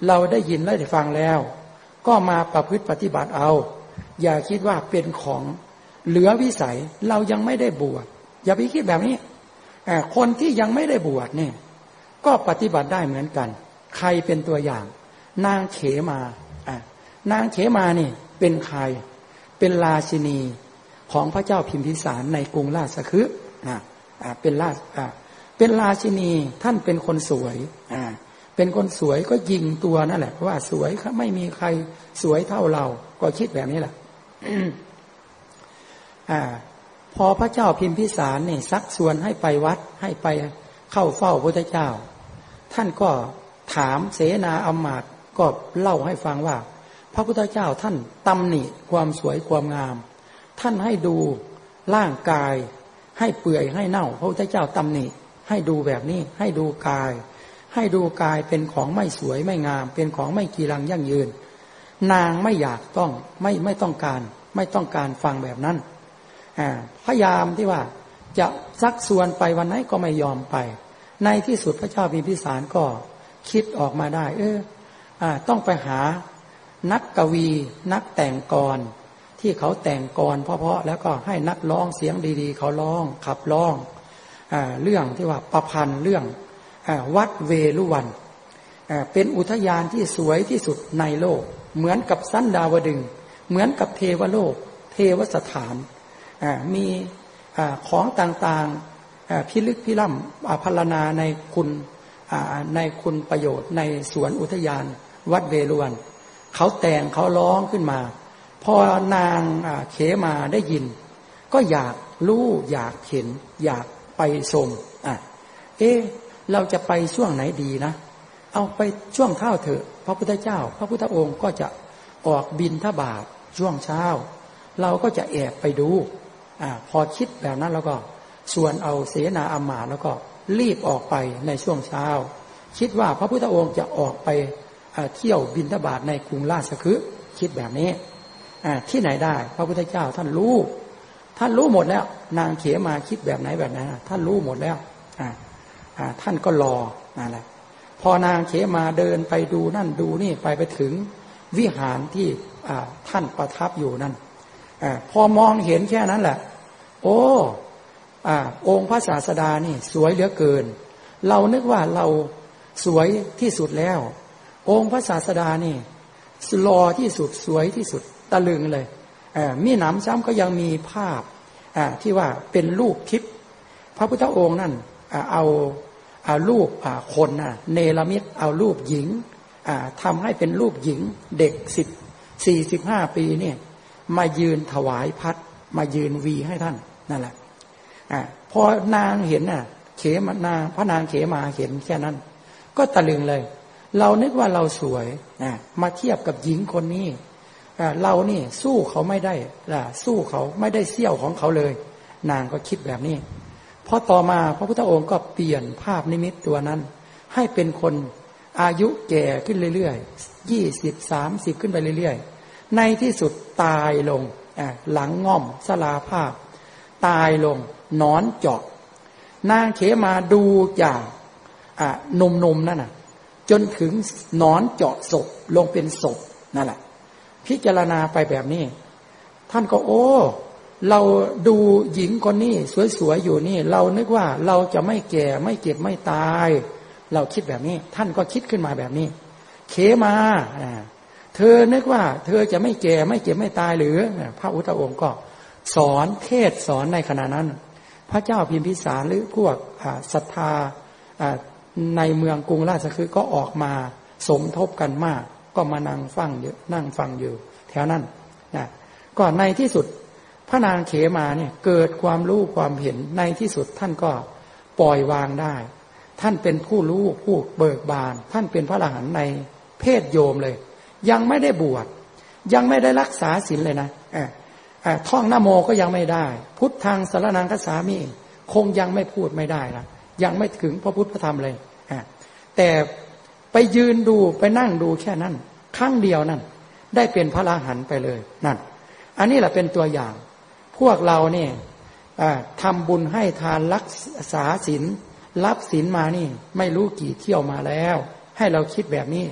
เราได้ยินและได้ฟังแล้วก็มาประพฤติปฏิบัติเอาอย่าคิดว่าเป็นของเหลือวิสัยเรายังไม่ได้บวชอย่าไปคิดแบบนี้คนที่ยังไม่ได้บวชเนี่ยก็ปฏิบัติได้เหมือนกันใครเป็นตัวอย่างนางเขมานางเขมานี่เป็นใครเป็นราชินีของพระเจ้าพิมพิสารในกรุงราชคฤห์เป็นราชินีท่านเป็นคนสวยเป็นคนสวยก็ยิงตัวนั่นแหละว่าสวยไม่มีใครสวยเท่าเราก็คิดแบบนี้แหละ พอพระเจ้าพิมพิสารเนี่ยซักชวนให้ไปวัดให้ไปเข้าเฝ้าพระพุทธเจ้าท่านก็ถามเสนาอำมาตย์ก็เล่าให้ฟังว่าพระพุทธเจ้าท่านตำหนิความสวยความงามท่านให้ดูร่างกายให้เปื่อยให้เน่าพระพุทธเจ้าตำหนิให้ดูแบบนี้ให้ดูกายให้ดูกายเป็นของไม่สวยไม่งามเป็นของไม่กีรังยั่งยืนนางไม่อยากต้องไม่ต้องการฟังแบบนั้นพยายามที่ว่าจะซักชวนไปวันไหนก็ไม่ยอมไปในที่สุดพระเจ้าพิมพิสารก็คิดออกมาได้ต้องไปหานักกวีนักแต่งกลที่เขาแต่งกลเพราะแล้วก็ให้นักร้องเสียงดีๆเขาร้องขับร้องเรื่องที่ว่าประพันธ์เรื่องวัดเวฬุวันเป็นอุทยานที่สวยที่สุดในโลกเหมือนกับสันดาวดึงส์เหมือนกับเทวโลกเทวสถานมีของต่างๆพิลึกพิลั่มพรรณนาในคุณประโยชน์ในสวนอุทยานวัดเวฬุวันเขาแต่งเขาร้องขึ้นมาพอนางเขมาได้ยินก็อยากรู้อยากเห็นอยากไปชมเราจะไปช่วงไหนดีนะเอาไปช่วงเช้าเถอะพระพุทธเจ้าพระพุทธองค์ก็จะออกบิณฑบาตช่วงเช้าเราก็จะแอบไปดูพอคิดแบบนั้นแล้วก็ชวนเอาเสนาอำมาตย์แล้วก็รีบออกไปในช่วงเช้าคิดว่าพระพุทธองค์จะออกไปเที่ยวบิณฑบาตในกรุงราชคฤห์คิดแบบนี้ที่ไหนได้พระพุทธเจ้าท่านรู้หมดแล้วนางเขมาคิดแบบไหนท่านรู้หมดแล้วท่านก็รออะไรพอนางเขมาเดินไปดูนั่นดูนี่ไปถึงวิหารที่ท่านประทับอยู่นั่นพอมองเห็นแค่นั้นแหละองค์พระศาสดานี่สวยเหลือเกินเรานึกว่าเราสวยที่สุดแล้วองค์พระศาสดานี่หล่อที่สุดสวยที่สุดตะลึงเลยมีหนำซ้ำก็ยังมีภาพที่ว่าเป็นรูปทิพย์พระพุทธองค์นั่นเอารูปคนเนรมิตเอารูปหญิงทำให้เป็นรูปหญิงเด็ก45 ปีเนี่ยมายืนถวายพัดมายืนวีให้ท่านนั่นแหละพอนางเห็นพระนางเขมาเห็นแค่นั้นก็ตะลึงเลยเรานึกว่าเราสวยมาเทียบกับหญิงคนนี้เรานี่สู้เขาไม่ได้สู้เขาไม่ได้เสี้ยวของเขาเลยนางก็คิดแบบนี้พอต่อมาพระพุทธองค์ก็เปลี่ยนภาพนิมิตตัวนั้นให้เป็นคนอายุแก่ขึ้นเรื่อยๆ20-30ขึ้นไปเรื่อยๆในที่สุดตายลงหลังง่อมสลาภาพตายลงหนอนเจาะนางเขมาดูจากหนุ่มๆนั่นน่ะจนถึงหนอนเจาะศพลงเป็นศพนั่นแหละพิจารณาไปแบบนี้ท่านก็เราดูหญิงคนนี้สวยๆอยู่นี่เรานึกว่าเราจะไม่แก่ไม่เจ็บไม่ตายเราคิดแบบนี้ท่านก็คิดขึ้นมาแบบนี้เขมาเธอนึกว่าเธอจะไม่แก่ไม่เจ็บไม่ตายหรือพระพุทธองค์ก็สอนเทศสอนในขณะนั้นพระเจ้าพิมพิสารหรือพวกศรัทธาในเมืองกรุงราชคฤห์ก็ออกมาสมทบกันมากก็มานั่งฟังอยู่แถวนั้นก็ในที่สุดพระนางเขมาเนี่ยเกิดความรู้ความเห็นในที่สุดท่านก็ปล่อยวางได้ท่านเป็นผู้รู้ผู้เบิกบานท่านเป็นพระอรหันต์ในเพศโยมเลยยังไม่ได้บวชยังไม่ได้รักษาศีลเลยนะท่องนะโมก็ยังไม่ได้พุทธังสรณังคัจฉามิคงยังไม่พูดไม่ได้นะยังไม่ถึงพระพุทธพระธรรมเลยแต่ไปยืนดูไปนั่งดูแค่นั้นครั้งเดียวนั่นได้เป็นพระอรหันต์ไปเลยนั่นอันนี้แหละเป็นตัวอย่างพวกเราเนี่ยทำบุญให้ทานรักษาศีลรับศีลมานี่ไม่รู้กี่เที่ยวมาแล้วให้เราคิดแบบนี้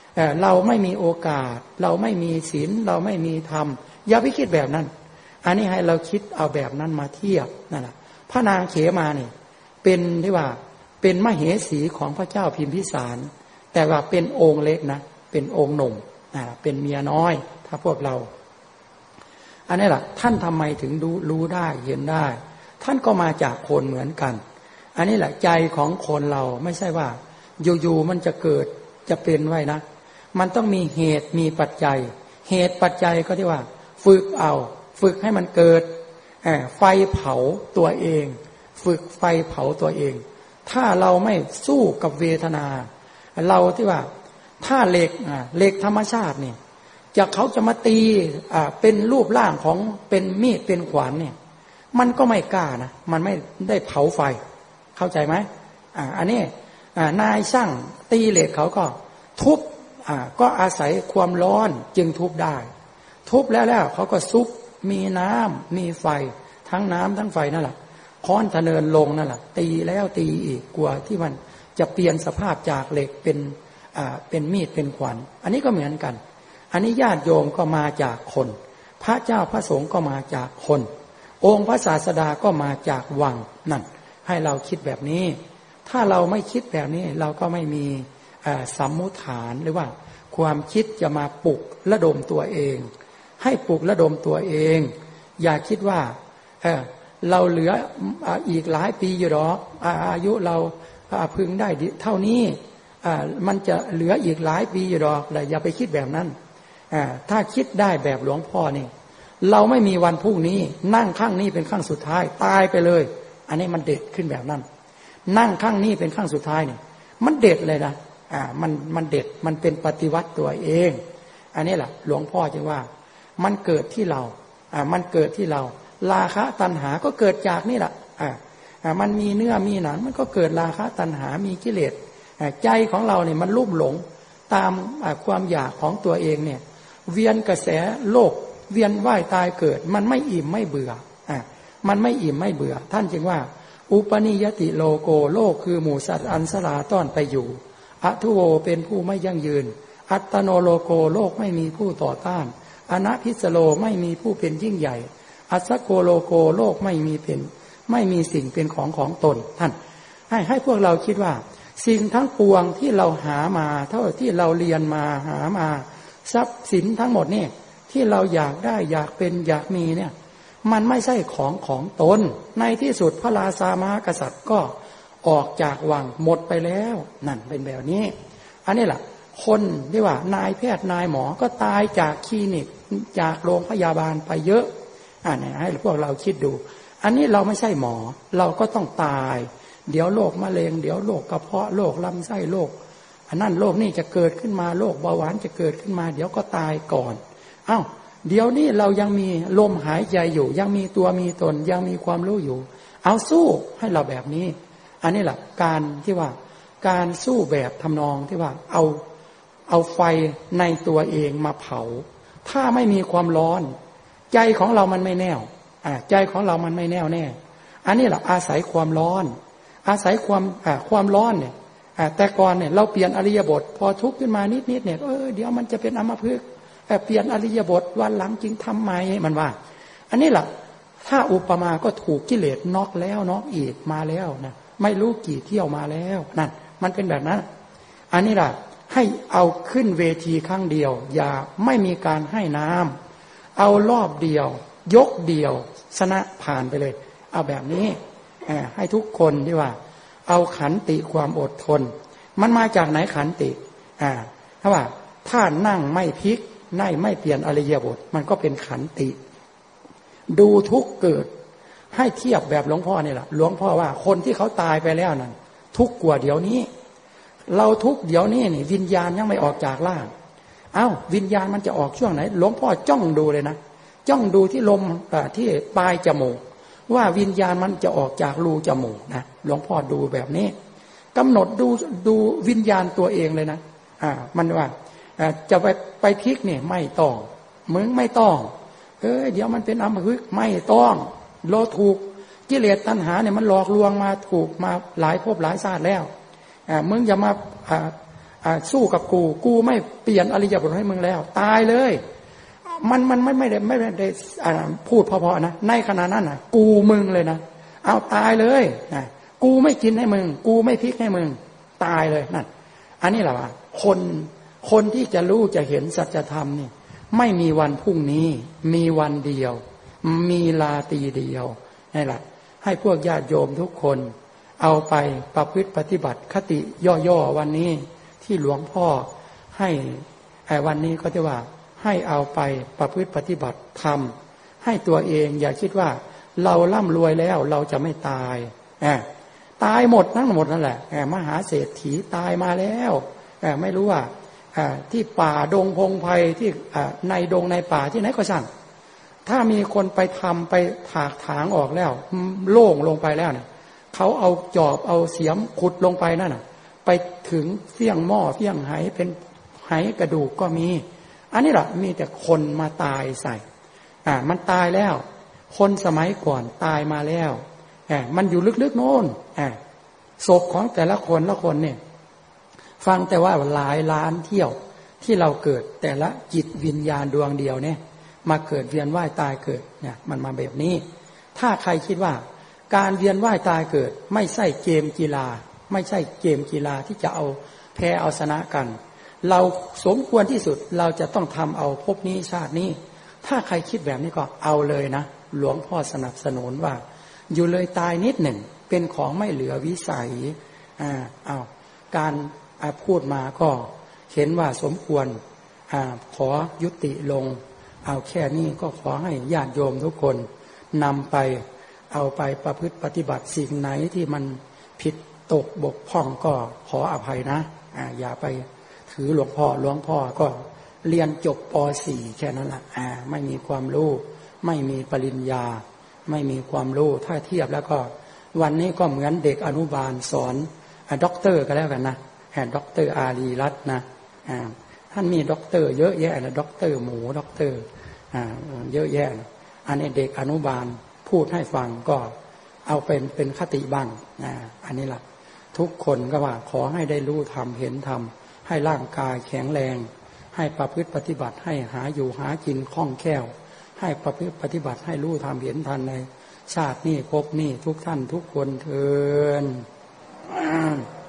เราไม่มีโอกาสเราไม่มีศีลเราไม่มีธรรมอย่าไปคิดแบบนั้นอันนี้ให้เราคิดเอาแบบนั้นมาเทียบนั่นแหละพระนางเขมาเนี่ยเป็นที่ว่าเป็นมเหสีของพระเจ้าพิมพิสารแต่ว่าเป็นองค์เล็กนะเป็นองค์หนุ่มเป็นเมียน้อยถ้าพวกเราอันนี้แหละท่านทำไมถึงรู้ได้เห็นได้ท่านก็มาจากคนเหมือนกันอันนี้แหละใจของคนเราไม่ใช่ว่าอยู่ๆมันจะเกิดจะเป็นไว้นะมันต้องมีเหตุมีปัจจัยเหตุปัจจัยก็ที่ว่าฝึกให้มันเกิดไฟเผาตัวเองฝึกไฟเผาตัวเองถ้าเราไม่สู้กับเวทนาเราที่ว่าถ้าเหล็กธรรมชาติเนี่ยเขาจะมาตีเป็นรูปร่างของเป็นมีดเป็นขวานเนี่ยมันก็ไม่กล้านะมันไม่ได้เผาไฟเข้าใจไหมอันนี้นายช่างตีเหล็กเขาก็ทุบก็อาศัยความร้อนจึงทุบได้ทุบแล้วเขาก็ซุกมีน้ำมีไฟทั้งน้ำทั้งไฟนั่นแหละค้อนทะเนินลงนั่นแหละตีแล้วตีอีกกลัวที่มันจะเปลี่ยนสภาพจากเหล็กเป็นมีดเป็นขวานอันนี้ก็เหมือนกันอันนี้ญาติโยมก็มาจากคนพระเจ้าพระสงฆ์ก็มาจากคนองค์พระศาสดาก็มาจากวังนั่นให้เราคิดแบบนี้ถ้าเราไม่คิดแบบนี้เราก็ไม่มีสัมมุฐานหรือว่าความคิดจะมาปลุกระดมตัวเองให้ปลุกระดมตัวเองอย่าคิดว่าเราเหลืออีกหลายปีอยู่หรอกอายุเราพึงได้เท่านี้มันจะเหลืออีกหลายปีอยู่หรอกแต่อย่าไปคิดแบบนั้นถ้าคิดได้แบบหลวงพ่อนี่เราไม่มีวันพรุ่งนี้นั่งข้างนี้เป็นข้างสุดท้ายตายไปเลยอันนี้มันเด็ดขึ้นแบบนั้นนั่งข้างนี้เป็นข้างสุดท้ายนี่มันเด็ดเลยนะมันเด็ดมันเป็นปฏิวัติตัวเองอันนี้แหละหลวงพ่อจึงว่ามันเกิดที่เรามันเกิดที่เราราคะตัณหาก็เกิดจากนี่แหละมันมีเนื้อมีหนังมันก็เกิดราคะตัณหามีกิเลสใจของเราเนี่ยมันลุ่มหลงตามความอยากของตัวเองเนี่ยเวียนกระแสโลกเวียนว่ายตายเกิดมันไม่อิ่มไม่เบื่อมันไม่อิ่มไม่เบื่อท่านจึงว่าอุปนิยติโลโกโลกคือหมู่สัตว์อันสลาต้อนไปอยู่อทุโวเป็นผู้ไม่ยั่งยืนอัตโนโลโกโลกไม่มีผู้ต่อต้านอนัพิสโลไม่มีผู้เป็นยิ่งใหญ่อัสสโกโลโกโลกไม่มีสิ่งเป็นของตนท่านให้พวกเราคิดว่าสิ่งทั้งปวงที่เราหามาเท่าที่เราเรียนมาหามาทรัพย์สินทั้งหมดนี่ที่เราอยากได้อยากเป็นอยากมีเนี่ยมันไม่ใช่ของตนในที่สุดพระราชามหากษัตริย์ก็ออกจากวังหมดไปแล้วนั่นเป็นแบบนี้อันนี้แหละคนที่ว่านายแพทย์นายหมอก็ตายจากคลินิกจากโรงพยาบาลไปเยอะเนี่ยให้พวกเราคิดดูอันนี้เราไม่ใช่หมอเราก็ต้องตายเดี๋ยวโรคมะเร็งเดี๋ยวโรคกระเพาะโรคลำไส้โรคอันนั้นโรคนี่จะเกิดขึ้นมาโรคเบาหวานจะเกิดขึ้นมาเดี๋ยวก็ตายก่อนเดี๋ยวนี้เรายังมีลมหายใจอยู่ยังมีตัวมีตนยังมีความรู้อยู่เอาสู้ให้เราแบบนี้อันนี้แหละการที่ว่าการสู้แบบทำนองที่ว่าเอาไฟในตัวเองมาเผาถ้าไม่มีความร้อนใจของเรามันไม่แน่วใจของเรามันไม่แน่วแน่อันนี้แหละอาศัยความร้อนอาศัยความร้อนเนี่ยแต่ก่อนเนี่ยเราเปลี่ยนอริยบทพอทุกข์ขึ้นมานิดเนี่ยเดี๋ยวมันจะเป็นอัมพฤกษ์เปลี่ยนอริยบทวันหลังจึงทำใหม่มันว่าอันนี้แหละถ้าอุปมาก็ถูกกิเลสน็อกแล้วน็อกอีกมาแล้วนะไม่รู้กี่เที่ยวมาแล้วนั่นมันเป็นแบบนั้นอันนี้แหละให้เอาขึ้นเวทีครั้งเดียวอย่าไม่มีการให้น้ำเอารอบเดียวยกเดียวชนะผ่านไปเลยเอาแบบนี้ให้ทุกคนที่ว่าเอาขันติความอดทนมันมาจากไหนขันติถ้าว่าถ้านั่งไม่พลิกไม่เปลี่ยนอริยบทมันก็เป็นขันติดูทุกข์เกิดให้เทียบแบบหลวงพ่อนี่แหละหลวงพ่อว่าคนที่เขาตายไปแล้วนั่นทุกข์กว่าเดี๋ยวนี้เราทุกข์เดี๋ยวนี้นี่วิญญาณยังไม่ออกจากร่างวิญญาณมันจะออกช่วงไหนหลวงพ่อจ้องดูเลยนะจ้องดูที่ลมที่ปลายจมูกว่าวิญญาณมันจะออกจากรูจมูกนะหลวงพ่อดูแบบนี้กำหนดดูวิญญาณตัวเองเลยนะมันว่าจะไปพลิกเนี่ยไม่ต้องมึงไม่ต้องเดี๋ยวมันเป็นอัมพฤกษ์ไม่ต้องโลถูกกิเลสตัณหาเนี่ยมันหลอกลวงมาถูกมาหลายภพหลายชาติแล้วมึงอย่ามาสู้กับกูไม่เปลี่ยนอริยบทให้มึงแล้วตายเลยมันไม่ได้พูดพอๆนะในขณะนั้นกูมึงเลยนะเอาตายเลยกูไม่กินให้มึงกูไม่พลิกให้มึงตายเลยนั่นอันนี้แหละว่าคนที่จะรู้จะเห็นสัจธรรมนี่ไม่มีวันพรุ่งนี้มีวันเดียวมีราตรีเดียวนี่แหละให้พวกญาติโยมทุกคนเอาไปประพฤติปฏิบัติคติย่อๆวันนี้ที่หลวงพ่อให้วันนี้ก็จะว่าให้เอาไปประพฤติปฏิบัติทำให้ตัวเองอย่าคิดว่าเราร่ำรวยแล้วเราจะไม่ตายตายหมดทั้งหมดนั่นแหละมหาเศรษฐีตายมาแล้วไม่รู้ว่าที่ป่าดงพงไพรที่ในดงในป่าที่ไหนก็ช่างถ้ามีคนไปทำไปถากถางออกแล้วโล่งลงไปแล้วเนี่ยเขาเอาจอบเอาเสียมขุดลงไปนั่นน่ะไปถึงเฟี้ยงหม้อเฟี้ยงไหเป็นไหกระดูกก็มีอันนี้แหละมีแต่คนมาตายใส่มันตายแล้วคนสมัยก่อนตายมาแล้วมันอยู่ลึกๆโน่นศพของแต่ละคนละคนเนี่ยฟังแต่ว่าหลายล้านเที่ยวที่เราเกิดแต่ละจิตวิญญาณดวงเดียวเนี่ยมาเกิดเวียนว่ายตายเกิดเนี่ยมันมาแบบนี้ถ้าใครคิดว่าการเวียนว่ายตายเกิดไม่ใช่เกมกีฬาไม่ใช่เกมกีฬาที่จะเอาแพ้เอาชนะกันเราสมควรที่สุดเราจะต้องทำเอาภพนี้ชาตินี้ถ้าใครคิดแบบนี้ก็เอาเลยนะหลวงพ่อสนับสนุนว่าอยู่เลยตายนิดหนึ่งเป็นของไม่เหลือวิสัยเอาการพูดมาก็เห็นว่าสมควรขอยุติลงเอาแค่นี้ก็ขอให้ญาติโยมทุกคนนำไปเอาไปประพฤติปฏิบัติสิ่งไหนที่มันผิดตกบกพร่องก็ขออภัยนะอย่าไปถือหลวงพ่อก็เรียนจบป .4 แค่นั้นแหละไม่มีความรู้ไม่มีปริญญาไม่มีความรู้ถ้าเทียบแล้วก็วันนี้ก็เหมือนเด็กอนุบาลสอนด็อกเตอร์ก็แล้วกันนะด็อกเตอร์อารีรัตน์นะท่านมีด็อกเตอร์เยอะแยะนะด็อกเตอร์หมูด็อกเตอร์เยอะแยะนะอันนี้เด็กอนุบาลพูดให้ฟังก็เอาเป็นคติบ้างอันนี้แหละทุกคนก็ว่าขอให้ได้รู้ธรรมเห็นธรรมให้ร่างกายแข็งแรงให้ประพฤติปฏิบัติให้หาอยู่หากินคล่องแคล่วให้ประพฤติปฏิบัติให้รู้ธรรมเห็นธรรมในชาตินี้ภพนี้ทุกท่านทุกคนเทอญ